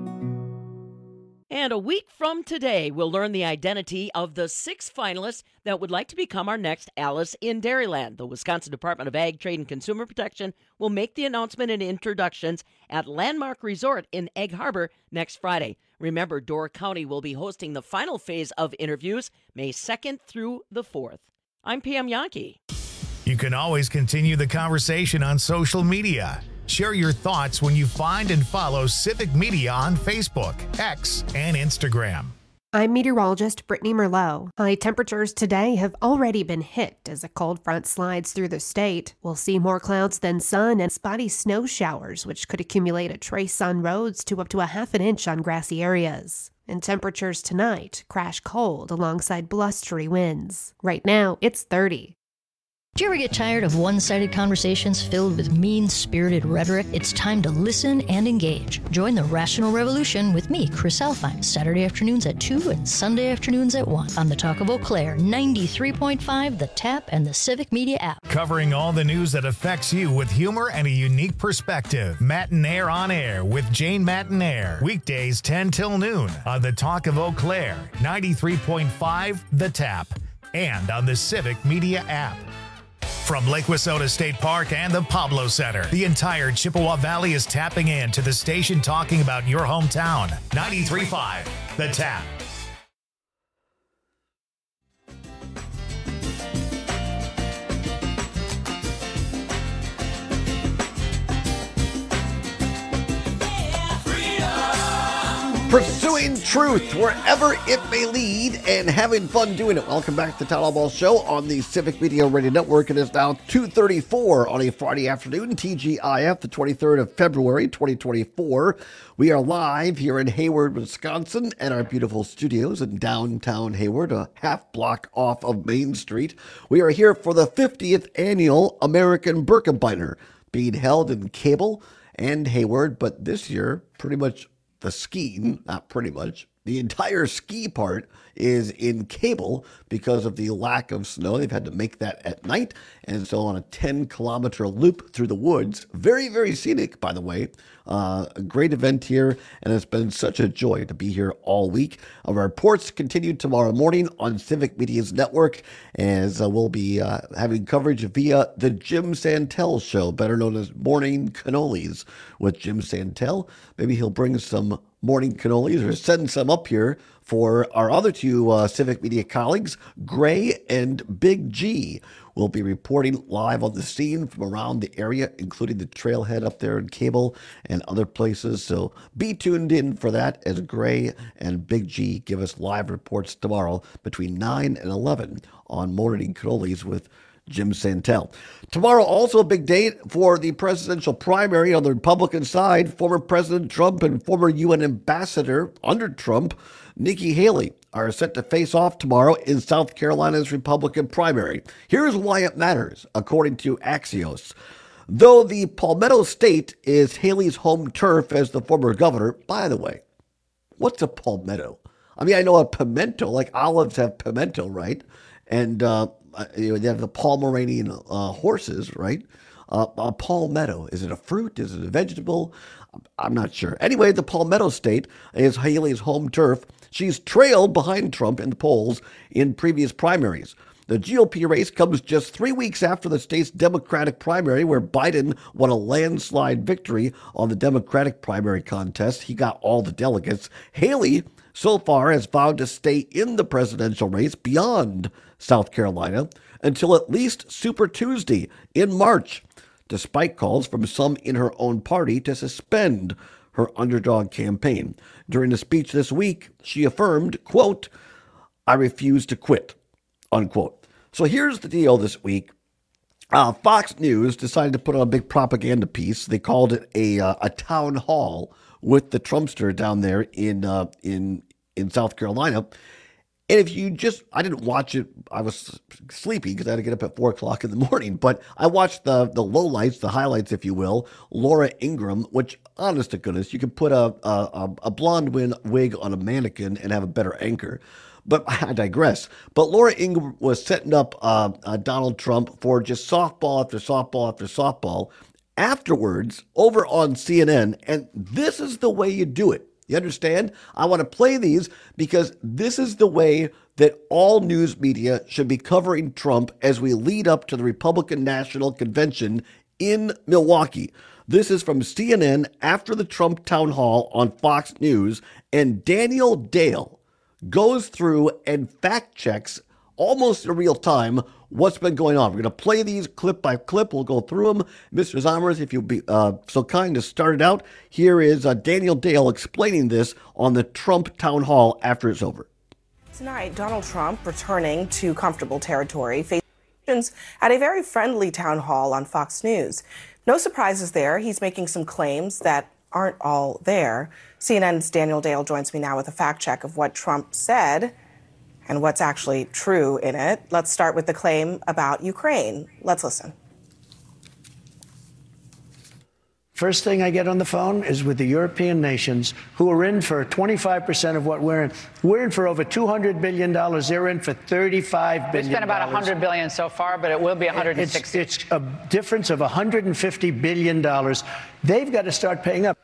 And a week from today, we'll learn the identity of the six finalists that would like to become our next Alice in Dairyland. The Wisconsin Department of Ag, Trade, and Consumer Protection will make the announcement and introductions at Landmark Resort in Egg Harbor next Friday. Remember, Door County will be hosting the final phase of interviews May second through the fourth. I'm Pam Yonke. You can always continue the conversation on social media. Share your thoughts when you find and follow Civic Media on Facebook, X, and Instagram. I'm meteorologist Brittany Merlot. High temperatures today have already been hit as a cold front slides through the state. We'll see more clouds than sun and spotty snow showers, which could accumulate a trace on roads to up to a half an inch on grassy areas. And temperatures tonight crash cold alongside blustery winds. Right now, it's thirty. Do you ever get tired of one-sided conversations filled with mean-spirited rhetoric? It's time to listen and engage. Join the Rational Revolution with me, Chris Alfine, Saturday afternoons at two and Sunday afternoons at one on the Talk of Eau Claire, ninety-three point five, The Tap, and the Civic Media app. Covering all the news that affects you with humor and a unique perspective. Matinaire on Air with Jane Matinaire. Weekdays ten till noon on the Talk of Eau Claire, ninety-three point five, The Tap, and on the Civic Media app. From Lake Wissota State Park and the Pablo Center, the entire Chippewa Valley is tapping in to the station talking about your hometown. ninety-three point five, The Tap. Pursuing truth wherever it may lead and having fun doing it. Welcome back to the Town Hall Ball Show on the Civic Media Radio Network. It is now two thirty-four on a Friday afternoon, T G I F, the twenty-third of February, twenty twenty-four. We are live here in Hayward, Wisconsin, at our beautiful studios in downtown Hayward, a half block off of Main Street. We are here for the fiftieth annual American Birkebeiner, being held in Cable and Hayward, but this year, pretty much the skiing, not pretty much, the entire ski part is in Cable because of the lack of snow. They've had to make that at night, and so on a ten kilometer loop through the woods. Very, very scenic, by the way. Uh, a great event here, and it's been such a joy to be here all week. Our reports continue tomorrow morning on Civic Media's network, as uh, we'll be uh, having coverage via the Jim Santel Show, better known as Morning Cannolis with Jim Santel. Maybe he'll bring some morning cannolis or send some up here for our other two uh, Civic Media colleagues, Gray and Big G. Will be reporting live on the scene from around the area, including the trailhead up there in Cable and other places. So be tuned in for that as Gray and Big G give us live reports tomorrow between nine and eleven on Morning Cannolis with Jim Santel. Tomorrow, also a big day for the presidential primary on the Republican side. Former President Trump and former U N ambassador under Trump, Nikki Haley, are set to face off tomorrow in South Carolina's Republican primary. Here's why it matters, according to Axios. Though the Palmetto State is Haley's home turf as the former governor, by the way, what's a palmetto? I mean, I know a pimento, like olives have pimento, right? And uh, you know, they have the Pomeranian uh, horses, right? Uh, a palmetto, is it a fruit? Is it a vegetable? I'm not sure. Anyway, the Palmetto State is Haley's home turf. She's trailed behind Trump in the polls in previous primaries. The G O P race comes just three weeks after the state's Democratic primary, where Biden won a landslide victory on the Democratic primary contest. He got all the delegates. Haley, so far, has vowed to stay in the presidential race beyond South Carolina until at least Super Tuesday in March, despite calls from some in her own party to suspend her underdog campaign. During a speech this week, she affirmed, quote, "I refuse to quit," unquote. So here's the deal this week. Uh, Fox News decided to put on a big propaganda piece. They called it a uh, a town hall with the Trumpster down there in uh, in in South Carolina. And if you just, I didn't watch it. I was sleepy because I had to get up at four o'clock in the morning. But I watched the the lowlights, the highlights, if you will. Laura Ingraham, which, honest to goodness, you could put a a, a blonde wig on a mannequin and have a better anchor. But I digress. But Laura Ingraham was setting up uh, uh, Donald Trump for just softball after softball after softball. Afterwards, over on C N N, and this is the way you do it. You understand? I want to play these because this is the way that all news media should be covering Trump as we lead up to the Republican National Convention in Milwaukee. This is from C N N after the Trump town hall on Fox News, and Daniel Dale goes through and fact checks almost in real time what's been going on. We're going to play these clip by clip. We'll go through them. Mister Zomers, if you'll be uh, so kind to start it out, here is uh, Daniel Dale explaining this on the Trump town hall after it's over. Tonight, Donald Trump returning to comfortable territory, facing at a very friendly town hall on Fox News. No surprises there. He's making some claims that aren't all there. C N N's Daniel Dale joins me now with a fact check of what Trump said and what's actually true in it. Let's start with the claim about Ukraine. Let's listen. First thing I get on the phone is with the European nations who are in for twenty-five percent of what we're in. We're in for over two hundred billion dollars. They're in for thirty-five billion dollars. We've spent about one hundred billion dollars so far, but it will be one hundred sixty. It's, it's a difference of one hundred fifty billion dollars. They've got to start paying up.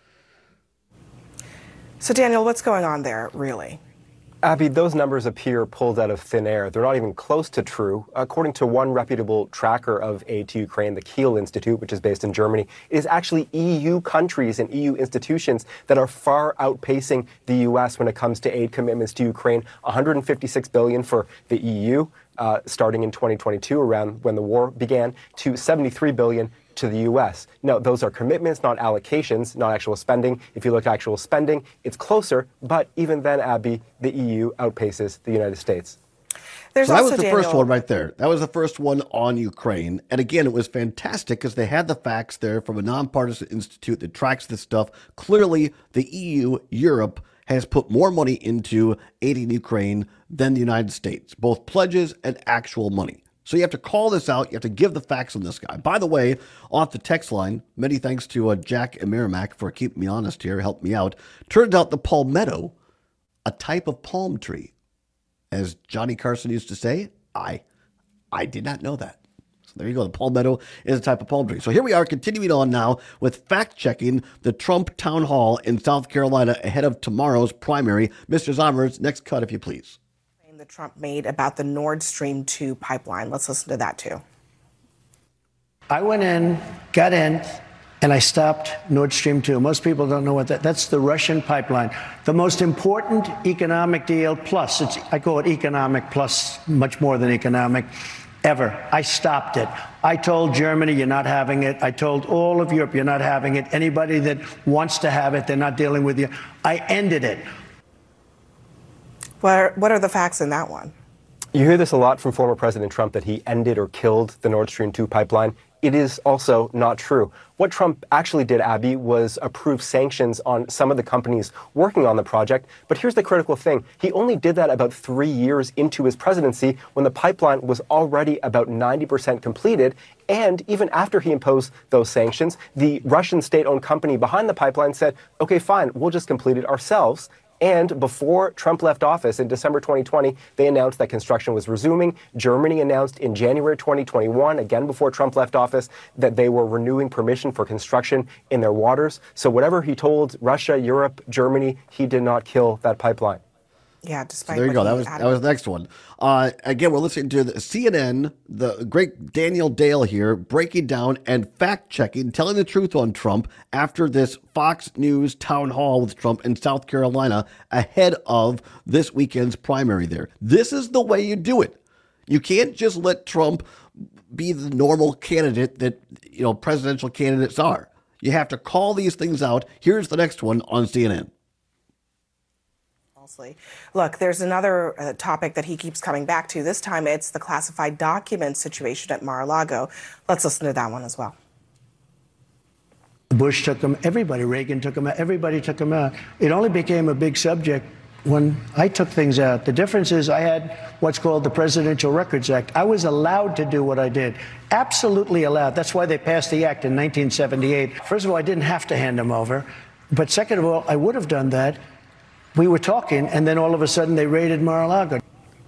So, Daniel, what's going on there, really? Abby, those numbers appear pulled out of thin air. They're not even close to true. According to one reputable tracker of aid to Ukraine, the Kiel Institute, which is based in Germany, it is actually E U countries and E U institutions that are far outpacing the U S when it comes to aid commitments to Ukraine. one hundred fifty-six billion dollars for the E U, uh, starting in twenty twenty-two, around when the war began, to seventy-three billion dollars to the U S. No, those are commitments, not allocations, not actual spending. If you look at actual spending, it's closer, but even then, Abby, the E U outpaces the United States. There's so that was the Daniel. first one right there. That was the first one on Ukraine. And again, it was fantastic because they had the facts there from a nonpartisan institute that tracks this stuff. Clearly, the E U, Europe, has put more money into aiding Ukraine than the United States, both pledges and actual money. So you have to call this out. You have to give the facts on this guy. By the way, off the text line, many thanks to uh, Jack and Merrimack for keeping me honest here, helped me out. Turns out the palmetto, a type of palm tree. As Johnny Carson used to say, I, I did not know that. So there you go. The palmetto is a type of palm tree. So here we are continuing on now with fact-checking the Trump town hall in South Carolina ahead of tomorrow's primary. Mister Zommers, next cut, if you please. That Trump made about the Nord Stream two pipeline. Let's listen to that too. I went in, got in, and I stopped Nord Stream two. Most people don't know what that, that's the Russian pipeline. The most important economic deal, plus, it's, I call it economic plus, much more than economic, ever. I stopped it. I told Germany, you're not having it. I told all of Europe, you're not having it. Anybody that wants to have it, they're not dealing with you. I ended it. What are, what are the facts in that one? You hear this a lot from former President Trump that he ended or killed the Nord Stream two pipeline. It is also not true. What Trump actually did, Abby, was approve sanctions on some of the companies working on the project. But here's the critical thing. He only did that about three years into his presidency when the pipeline was already about ninety percent completed. And even after he imposed those sanctions, the Russian state-owned company behind the pipeline said, okay, fine, we'll just complete it ourselves. And before Trump left office in December twenty twenty, they announced that construction was resuming. Germany announced in January twenty twenty-one, again before Trump left office, that they were renewing permission for construction in their waters. So whatever he told Russia, Europe, Germany, he did not kill that pipeline. Yeah, despite so there you go. That was added. that was the next one. Uh, again, we're listening to the C N N, the great Daniel Dale here, breaking down and fact-checking, telling the truth on Trump after this Fox News town hall with Trump in South Carolina ahead of this weekend's primary there. This is the way you do it. You can't just let Trump be the normal candidate that, you know, presidential candidates are. You have to call these things out. Here's the next one on C N N. Look, there's another uh, topic that he keeps coming back to. This time it's the classified document situation at Mar-a-Lago. Let's listen to that one as well. Bush took him, everybody, Reagan took him out, everybody took him out. It only became a big subject when I took things out. The difference is I had what's called the Presidential Records Act. I was allowed to do what I did. Absolutely allowed. That's why they passed the act in nineteen seventy-eight. First of all, I didn't have to hand him over. But second of all, I would have done that. We were talking, and then all of a sudden they raided Mar-a-Lago.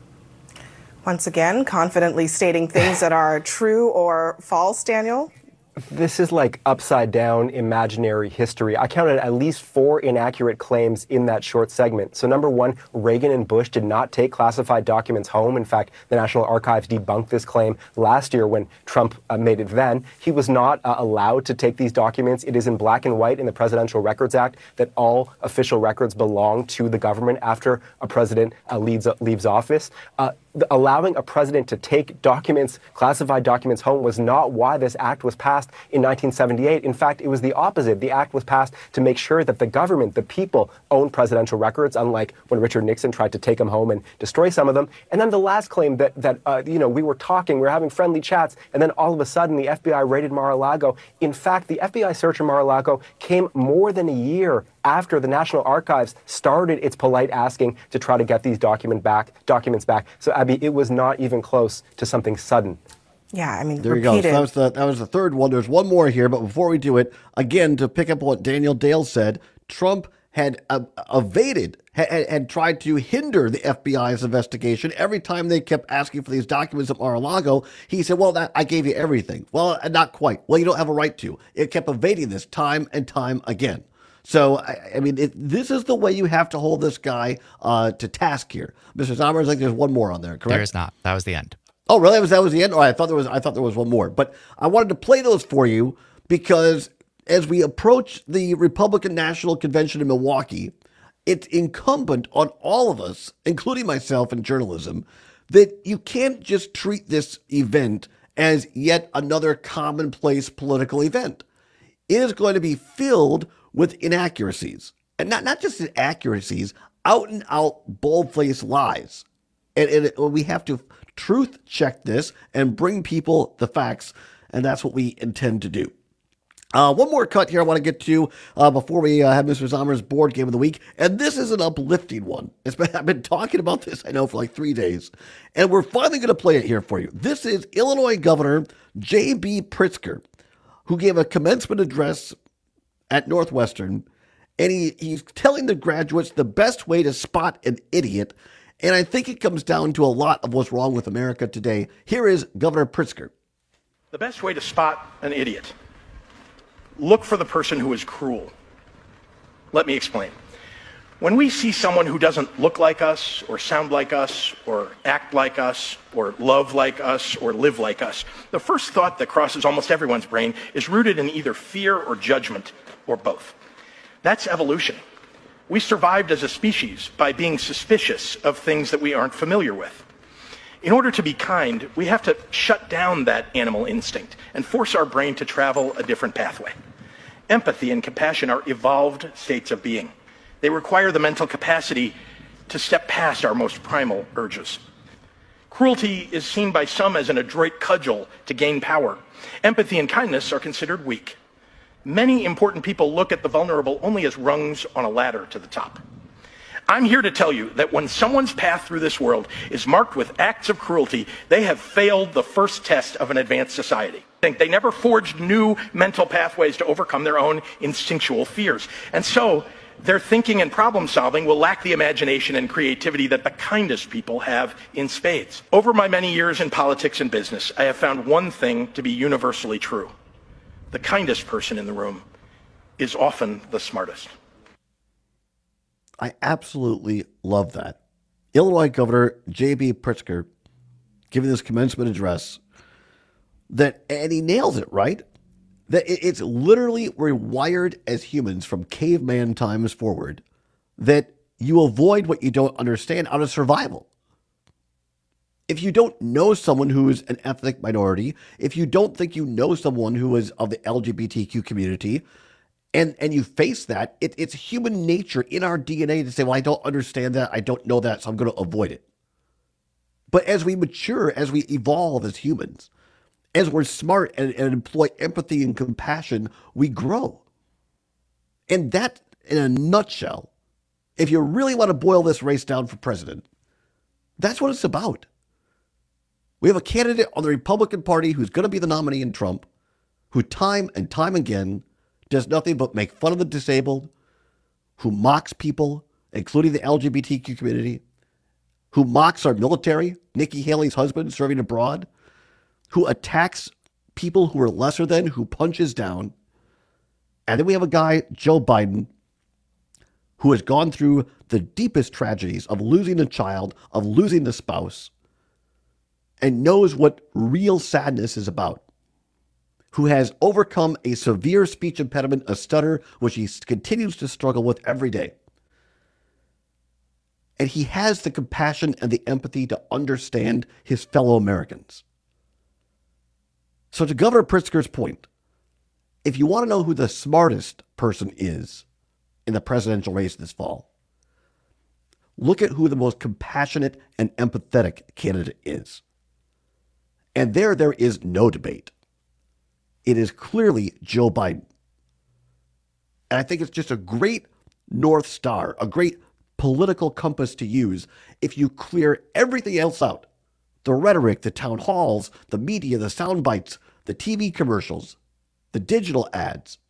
Once again, confidently stating things that are true or false, Daniel? This is like upside down imaginary history. I counted at least four inaccurate claims in that short segment. So number one, Reagan and Bush did not take classified documents home. In fact, the National Archives debunked this claim last year when Trump uh, made it then. He was not uh, allowed to take these documents. It is in black and white in the Presidential Records Act that all official records belong to the government after a president uh, leaves, uh, leaves office. Uh, allowing a president to take documents, classified documents home was not why this act was passed in nineteen seventy-eight. In fact, it was the opposite. The act was passed to make sure that the government, the people, own presidential records, unlike when Richard Nixon tried to take them home and destroy some of them. And then the last claim that, that uh, you know, we were talking, we were having friendly chats, and then all of a sudden the F B I raided Mar-a-Lago. In fact, the F B I search in Mar-a-Lago came more than a year after the National Archives started its polite asking to try to get these document back, documents back. So, Abby, it was not even close to something sudden. Yeah, I mean, there repeated. you go. So that was the that was the third one. There's one more here, but before we do it, again, to pick up what Daniel Dale said, Trump had uh, evaded, had, had tried to hinder the F B I's investigation. Every time they kept asking for these documents at Mar-a-Lago, he said, well, that, I gave you everything. Well, not quite. Well, you don't have a right to. It kept evading this time and time again. So, I, I mean, it, this is the way you have to hold this guy uh, to task here. Mister Zommers, I think there's one more on there, correct? There is not. That was the end. Oh, really? That was, that was the end? Oh, I thought there was I thought there was one more. But I wanted to play those for you because as we approach the Republican National Convention in Milwaukee, it's incumbent on all of us, including myself in journalism, that you can't just treat this event as yet another commonplace political event. It is going to be filled with inaccuracies. And not, not just inaccuracies, out and out bold-faced lies. And, and we have to truth check this and bring people the facts, and that's what we intend to do. Uh, one more cut here I want to get to uh, before we uh, have Mister Zomer's board game of the week, and this is an uplifting one. It's been, I've been talking about this, I know, for like three days, and we're finally going to play it here for you. This is Illinois Governor J B Pritzker, who gave a commencement address at Northwestern, and he, he's telling the graduates the best way to spot an idiot, and I think it comes down to a lot of what's wrong with America today. Here is Governor Pritzker. The best way to spot an idiot: look for the person who is cruel. Let me explain. When we see someone who doesn't look like us, or sound like us, or act like us, or love like us, or live like us, the first thought that crosses almost everyone's brain is rooted in either fear or judgment, or both. That's evolution. We survived as a species by being suspicious of things that we aren't familiar with. In order to be kind, we have to shut down that animal instinct and force our brain to travel a different pathway. Empathy and compassion are evolved states of being. They require the mental capacity to step past our most primal urges. Cruelty is seen by some as an adroit cudgel to gain power. Empathy and kindness are considered weak. Many important people look at the vulnerable only as rungs on a ladder to the top. I'm here to tell you that when someone's path through this world is marked with acts of cruelty, they have failed the first test of an advanced society. They never forged new mental pathways to overcome their own instinctual fears. And so their thinking and problem solving will lack the imagination and creativity that the kindest people have in spades. Over my many years in politics and business, I have found one thing to be universally true: the kindest person in the room is often the smartest. I absolutely love that. Illinois Governor J B Pritzker giving this commencement address, that, and he nails it, right? That it's literally, we're wired as humans from caveman times forward, that you avoid what you don't understand out of survival. If you don't know someone who is an ethnic minority, if you don't think you know someone who is of the L G B T Q community, and, and you face that, it, it's human nature in our D N A to say, well, I don't understand that, I don't know that, so I'm going to avoid it. But as we mature, as we evolve as humans, as we're smart and, and employ empathy and compassion, we grow. And that, in a nutshell, if you really want to boil this race down for president, that's what it's about. We have a candidate on the Republican Party who's going to be the nominee in Trump, who time and time again does nothing but make fun of the disabled, who mocks people, including the L G B T Q community, who mocks our military, Nikki Haley's husband serving abroad, who attacks people who are lesser than, who punches down. And then we have a guy, Joe Biden, who has gone through the deepest tragedies of losing a child, of losing a spouse, and knows what real sadness is about, who has overcome a severe speech impediment, a stutter, which he continues to struggle with every day. And he has the compassion and the empathy to understand his fellow Americans. So to Governor Pritzker's point, if you want to know who the smartest person is in the presidential race this fall, look at who the most compassionate and empathetic candidate is. And there, there is no debate. It is clearly Joe Biden. And I think it's just a great North Star, a great political compass to use if you clear everything else out. The rhetoric, the town halls, the media, the sound bites, the T V commercials, the digital ads.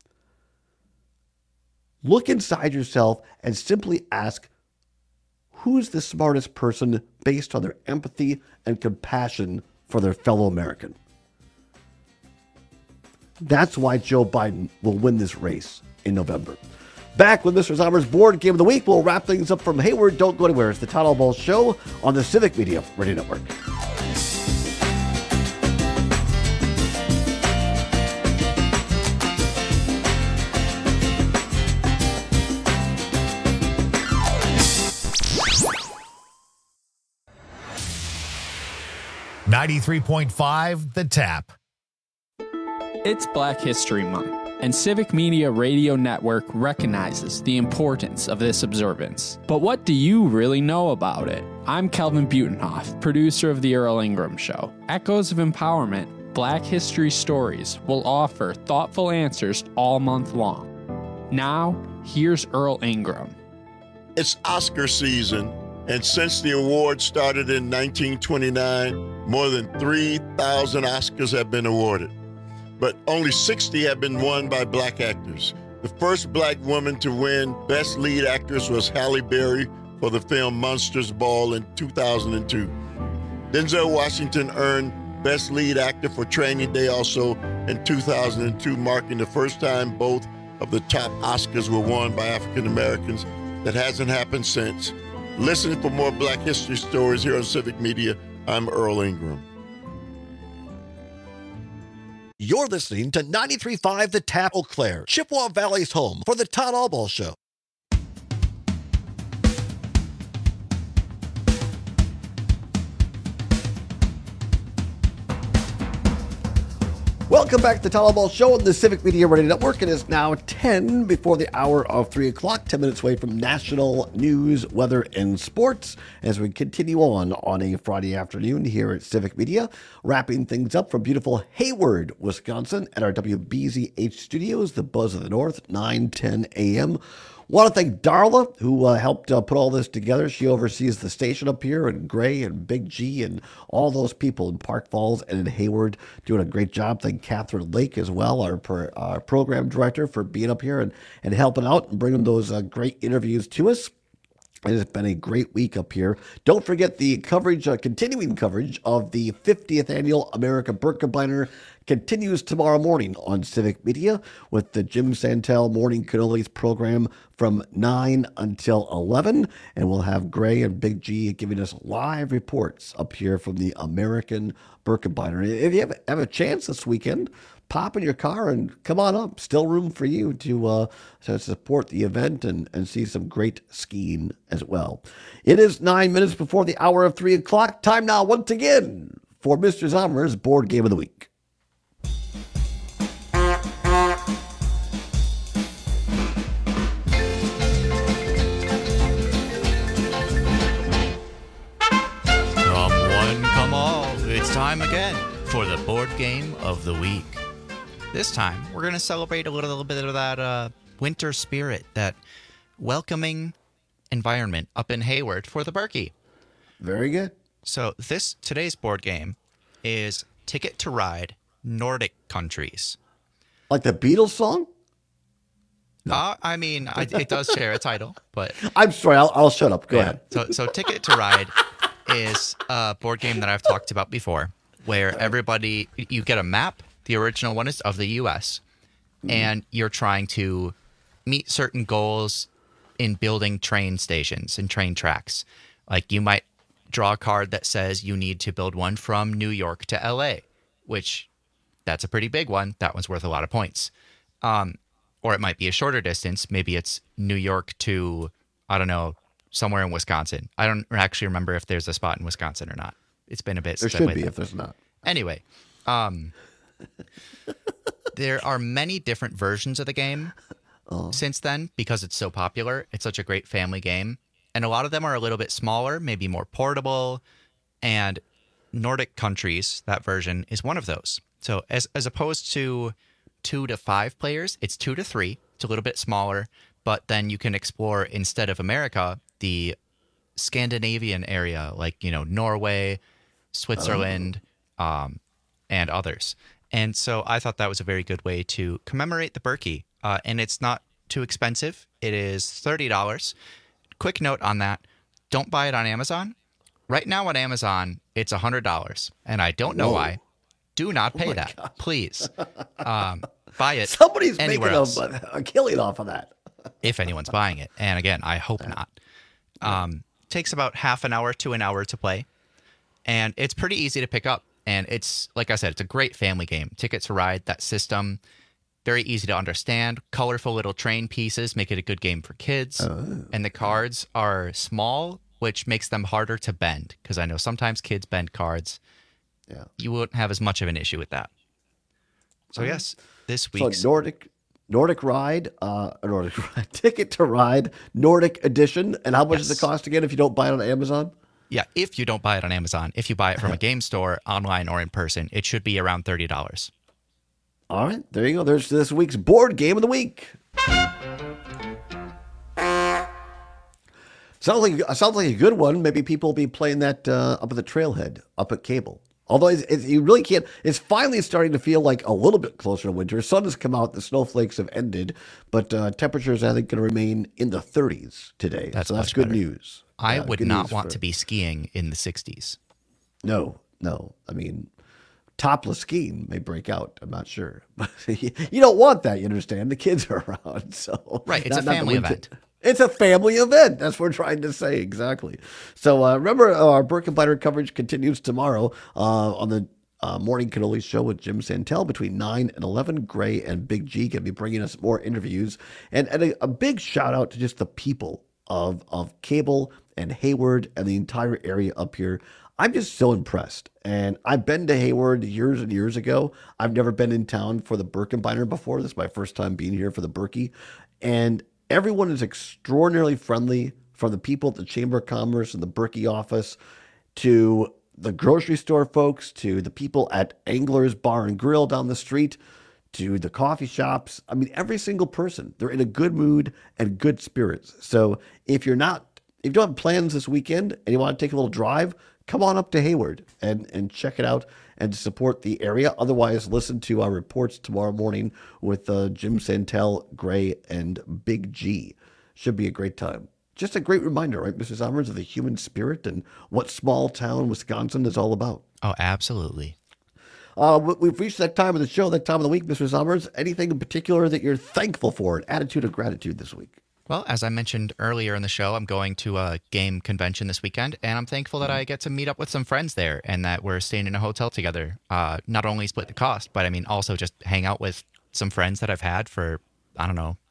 Look inside yourself and simply ask, who's the smartest person based on their empathy and compassion for their fellow American? That's why Joe Biden will win this race in November. Back with Mister Zomer's board game of the week. We'll wrap things up from Hayward. Don't go anywhere. It's the Town Hall Ball Show on the Civic Media Radio Network. ninety-three point five The Tap. It's Black History Month, and Civic Media Radio Network recognizes the importance of this observance. But what do you really know about it? I'm Kelvin Butenhoff, producer of The Earl Ingram Show. Echoes of Empowerment, Black History Stories will offer thoughtful answers all month long. Now, here's Earl Ingram. It's Oscar season, and since the award started in nineteen twenty-nine, more than three thousand Oscars have been awarded. But only sixty have been won by black actors. The first black woman to win Best Lead Actress was Halle Berry for the film Monsters Ball in two thousand two. Denzel Washington earned Best Lead Actor for Training Day also in two thousand two, marking the first time both of the top Oscars were won by African Americans. That hasn't happened since. Listen for more Black history stories here on Civic Media. I'm Earl Ingram. You're listening to ninety-three point five The Tap, Eau Claire, Chippewa Valley's home for the Todd Albaugh Show. Welcome back to the Todd Albaugh Show on the Civic Media Radio Network. It is now ten before the hour of three o'clock, ten minutes away from national news, weather, and sports as we continue on on a Friday afternoon here at Civic Media, wrapping things up from beautiful Hayward, Wisconsin at our W B Z H studios, the Buzz of the North, nine ten a.m. Want to thank Darla, who uh, helped uh, put all this together. She oversees the station up here, and Gray and Big G and all those people in Park Falls and in Hayward doing a great job. Thank Catherine Lake as well, our, per, our program director, for being up here and, and helping out and bringing those uh, great interviews to us. It has been a great week up here. Don't forget the coverage, uh, continuing coverage of the fiftieth Annual American Birkebeiner continues tomorrow morning on Civic Media with the Jim Santel Morning Cannolis program from nine until eleven. And we'll have Gray and Big G giving us live reports up here from the American Birkebeiner. If you have, have a chance this weekend, pop in your car and come on up. Still room for you to, uh, to support the event and, and see some great skiing as well. It is nine minutes before the hour of three o'clock. Time now once again for Mister Zomer's Board Game of the Week. Come one, come all. It's time again for the Board Game of the Week. This time, we're going to celebrate a little, little bit of that uh, winter spirit, that welcoming environment up in Hayward for the Berkey. Very good. So this today's board game is Ticket to Ride Nordic Countries. Like the Beatles song? No. Uh, I mean, I, it does share a title, but... I'm sorry, I'll, I'll shut up. Go yeah. ahead. So, so Ticket to Ride is a board game that I've talked about before, where everybody, you get a map. The original one is of the U S, mm-hmm. and you're trying to meet certain goals in building train stations and train tracks. Like you might draw a card that says you need to build one from New York to L A, which that's a pretty big one. That one's worth a lot of points. Um, or it might be a shorter distance. Maybe it's New York to, I don't know, somewhere in Wisconsin. I don't actually remember if there's a spot in Wisconsin or not. It's been a bit. There should be if there's not. Anyway, um, there are many different versions of the game oh. since then because it's so popular. It's such a great family game. And a lot of them are a little bit smaller, maybe more portable. And Nordic Countries, that version, is one of those. So as as opposed to two to five players, it's two to three. It's a little bit smaller. But then you can explore, instead of America, the Scandinavian area, like, you know, Norway, Switzerland, oh. um, and others. And so I thought that was a very good way to commemorate the Berkey. Uh, and it's not too expensive. It is thirty dollars. Quick note on that. Don't buy it on Amazon. Right now on Amazon, it's one hundred dollars. And I don't know Whoa. why. Do not pay oh that. God. Please. Um, buy it Somebody's anywhere making else. a, a killing off of that. If anyone's buying it. And again, I hope not. Um, takes about half an hour to an hour to play. And it's pretty easy to pick up. And it's, like I said, it's a great family game. Ticket to Ride, that system, very easy to understand. Colorful little train pieces make it a good game for kids. Oh. And the cards are small, which makes them harder to bend. Because I know sometimes kids bend cards. Yeah. you won't have as much of an issue with that. So All right. yes, this So week's Nordic Nordic Ride, uh, Nordic Ride, Ticket to Ride, Nordic Edition. And how much Yes. does it cost again if you don't buy it on Amazon? yeah, if you don't buy it on Amazon, if you buy it from a game store, online or in person, it should be around thirty dollars. All right, there you go. There's this week's board game of the week. Sounds like sounds like a good one. Maybe people will be playing that uh, up at the trailhead, up at Cable. Although it's, it's, you really can't. It's finally starting to feel like a little bit closer to winter. Sun has come out. The snowflakes have ended, but uh, temperatures I think going to remain in the thirties today. That's so that's much good better. news. I Yeah, would good not news want for- to be skiing in the sixties. No, no. I mean, topless skiing may break out. I'm not sure. But you don't want that, you understand? The kids are around. So Right, it's a not- not the family winter- event. It's a family event. That's what we're trying to say. Exactly. So uh, remember, uh, our Birkenbiter coverage continues tomorrow uh, on the uh, Morning Cannoli Show with Jim Santel between nine and eleven. Gray and Big G going to be bringing us more interviews. And, and a, a big shout out to just the people of, of Cable and Hayward and the entire area up here. I'm just so impressed. And I've been to Hayward years and years ago. I've never been in town for the Birkenbiter before. This is my first time being here for the Berkey. And everyone is extraordinarily friendly, from the people at the Chamber of Commerce and the Berkey office to the grocery store folks to the people at Angler's Bar and Grill down the street to the coffee shops. I mean, every single person, they're in a good mood and good spirits. So if you're not, if you don't have plans this weekend and you want to take a little drive, come on up to Hayward and, and check it out and support the area. Otherwise, listen to our reports tomorrow morning with uh, Jim Santel, Gray, and Big G. Should be a great time. Just a great reminder, right, Mister Summers, of the human spirit and what small town Wisconsin is all about. Oh, absolutely. Uh, we've reached that time of the show, that time of the week, Mister Summers. Anything in particular that you're thankful for, an attitude of gratitude this week? Well, as I mentioned earlier in the show, I'm going to a game convention this weekend, and I'm thankful that I get to meet up with some friends there and that we're staying in a hotel together. Uh, not only split the cost, but I mean also just hang out with some friends that I've had for, I don't know,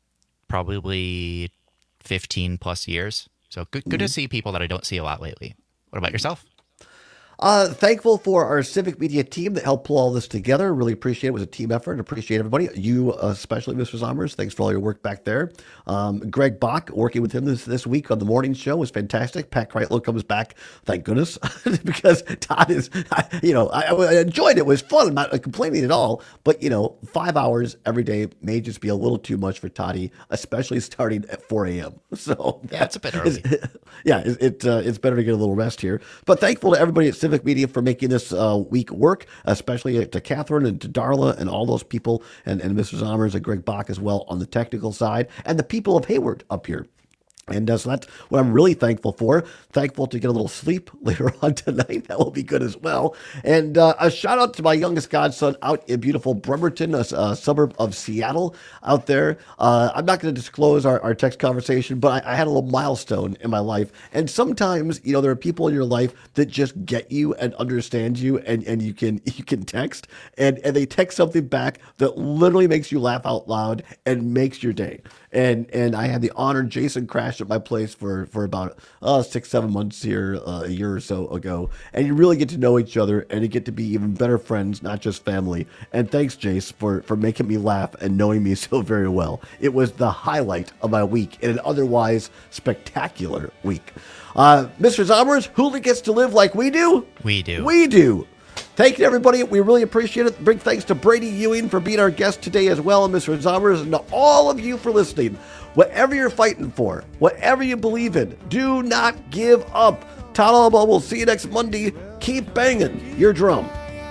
probably fifteen plus years. So good, good Mhm. to see people that I don't see a lot lately. What about yourself? Uh, thankful for our civic media team that helped pull all this together. Really appreciate it. It was a team effort. Appreciate everybody. You, uh, especially Mister Sommers. Thanks for all your work back there. Um, Greg Bach, working with him this, this week on the morning show was fantastic. Pat Kreitlow comes back. Thank goodness. Because Todd is, I, you know, I, I enjoyed it. It was fun. I'm not complaining at all. But, you know, five hours every day may just be a little too much for Toddy, especially starting at four a.m. So yeah, it's a bit early. yeah, it, it uh, it's better to get a little rest here. But thankful to everybody at Civic Media for making this uh, week work, especially to Catherine and to Darla and all those people, and, and Mister Zommers and Greg Bach as well on the technical side, and the people of Hayward up here. And uh, so that's what I'm really thankful for. Thankful to get a little sleep later on tonight. That will be good as well. And uh, a shout out to my youngest godson out in beautiful Bremerton, a, a suburb of Seattle out there. Uh, I'm not going to disclose our, our text conversation, but I, I had a little milestone in my life. And sometimes, you know, there are people in your life that just get you and understand you, and, and you can you can text, and, and they text something back that literally makes you laugh out loud and makes your day. And and I had the honor, Jason crashed at my place for, for about uh, six, seven months here, uh, a year or so ago. And you really get to know each other, and you get to be even better friends, not just family. And thanks, Jace, for, for making me laugh and knowing me so very well. It was the highlight of my week in an otherwise spectacular week. Uh, Mister Zommers, who gets to live like we do? We do. We do. Thank you, everybody. We really appreciate it. Big thanks to Brady Ewing for being our guest today as well, and Mister Zommers, and to all of you for listening. Whatever you're fighting for, whatever you believe in, do not give up. Talaba, we'll see you next Monday. Keep banging your drum.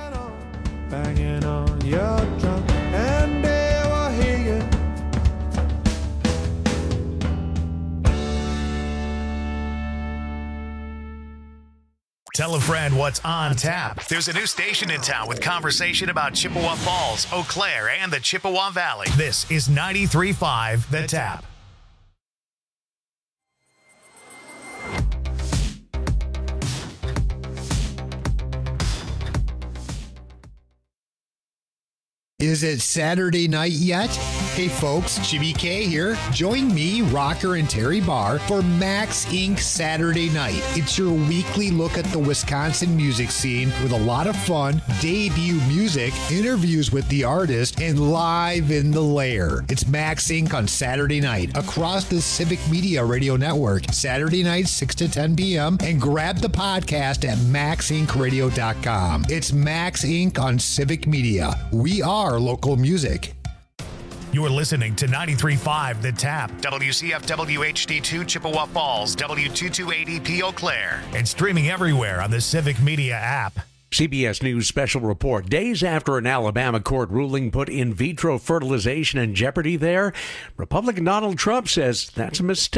Banging on your drum, and they will hear you. Tell a friend what's on tap. There's a new station in town with conversation about Chippewa Falls, Eau Claire, and the Chippewa Valley. This is ninety-three point five The Tap. Is it Saturday night yet? Hey folks, Jimmy K here. Join me, Rocker, and Terry Barr for Max Incorporated Saturday Night. It's your weekly look at the Wisconsin music scene with a lot of fun, debut music, interviews with the artist, and live in the lair. It's Max Incorporated on Saturday night across the Civic Media Radio Network, Saturday night, six to ten p.m., and grab the podcast at max inc radio dot com. It's Max Incorporated on Civic Media. We are local music. You're listening to ninety-three point five The Tap, W C F W H D two Chippewa Falls, W two two eight E P Eau Claire, and streaming everywhere on the Civic Media app. C B S News special report. Days after an Alabama court ruling put in vitro fertilization in jeopardy there, Republican Donald Trump says that's a mistake.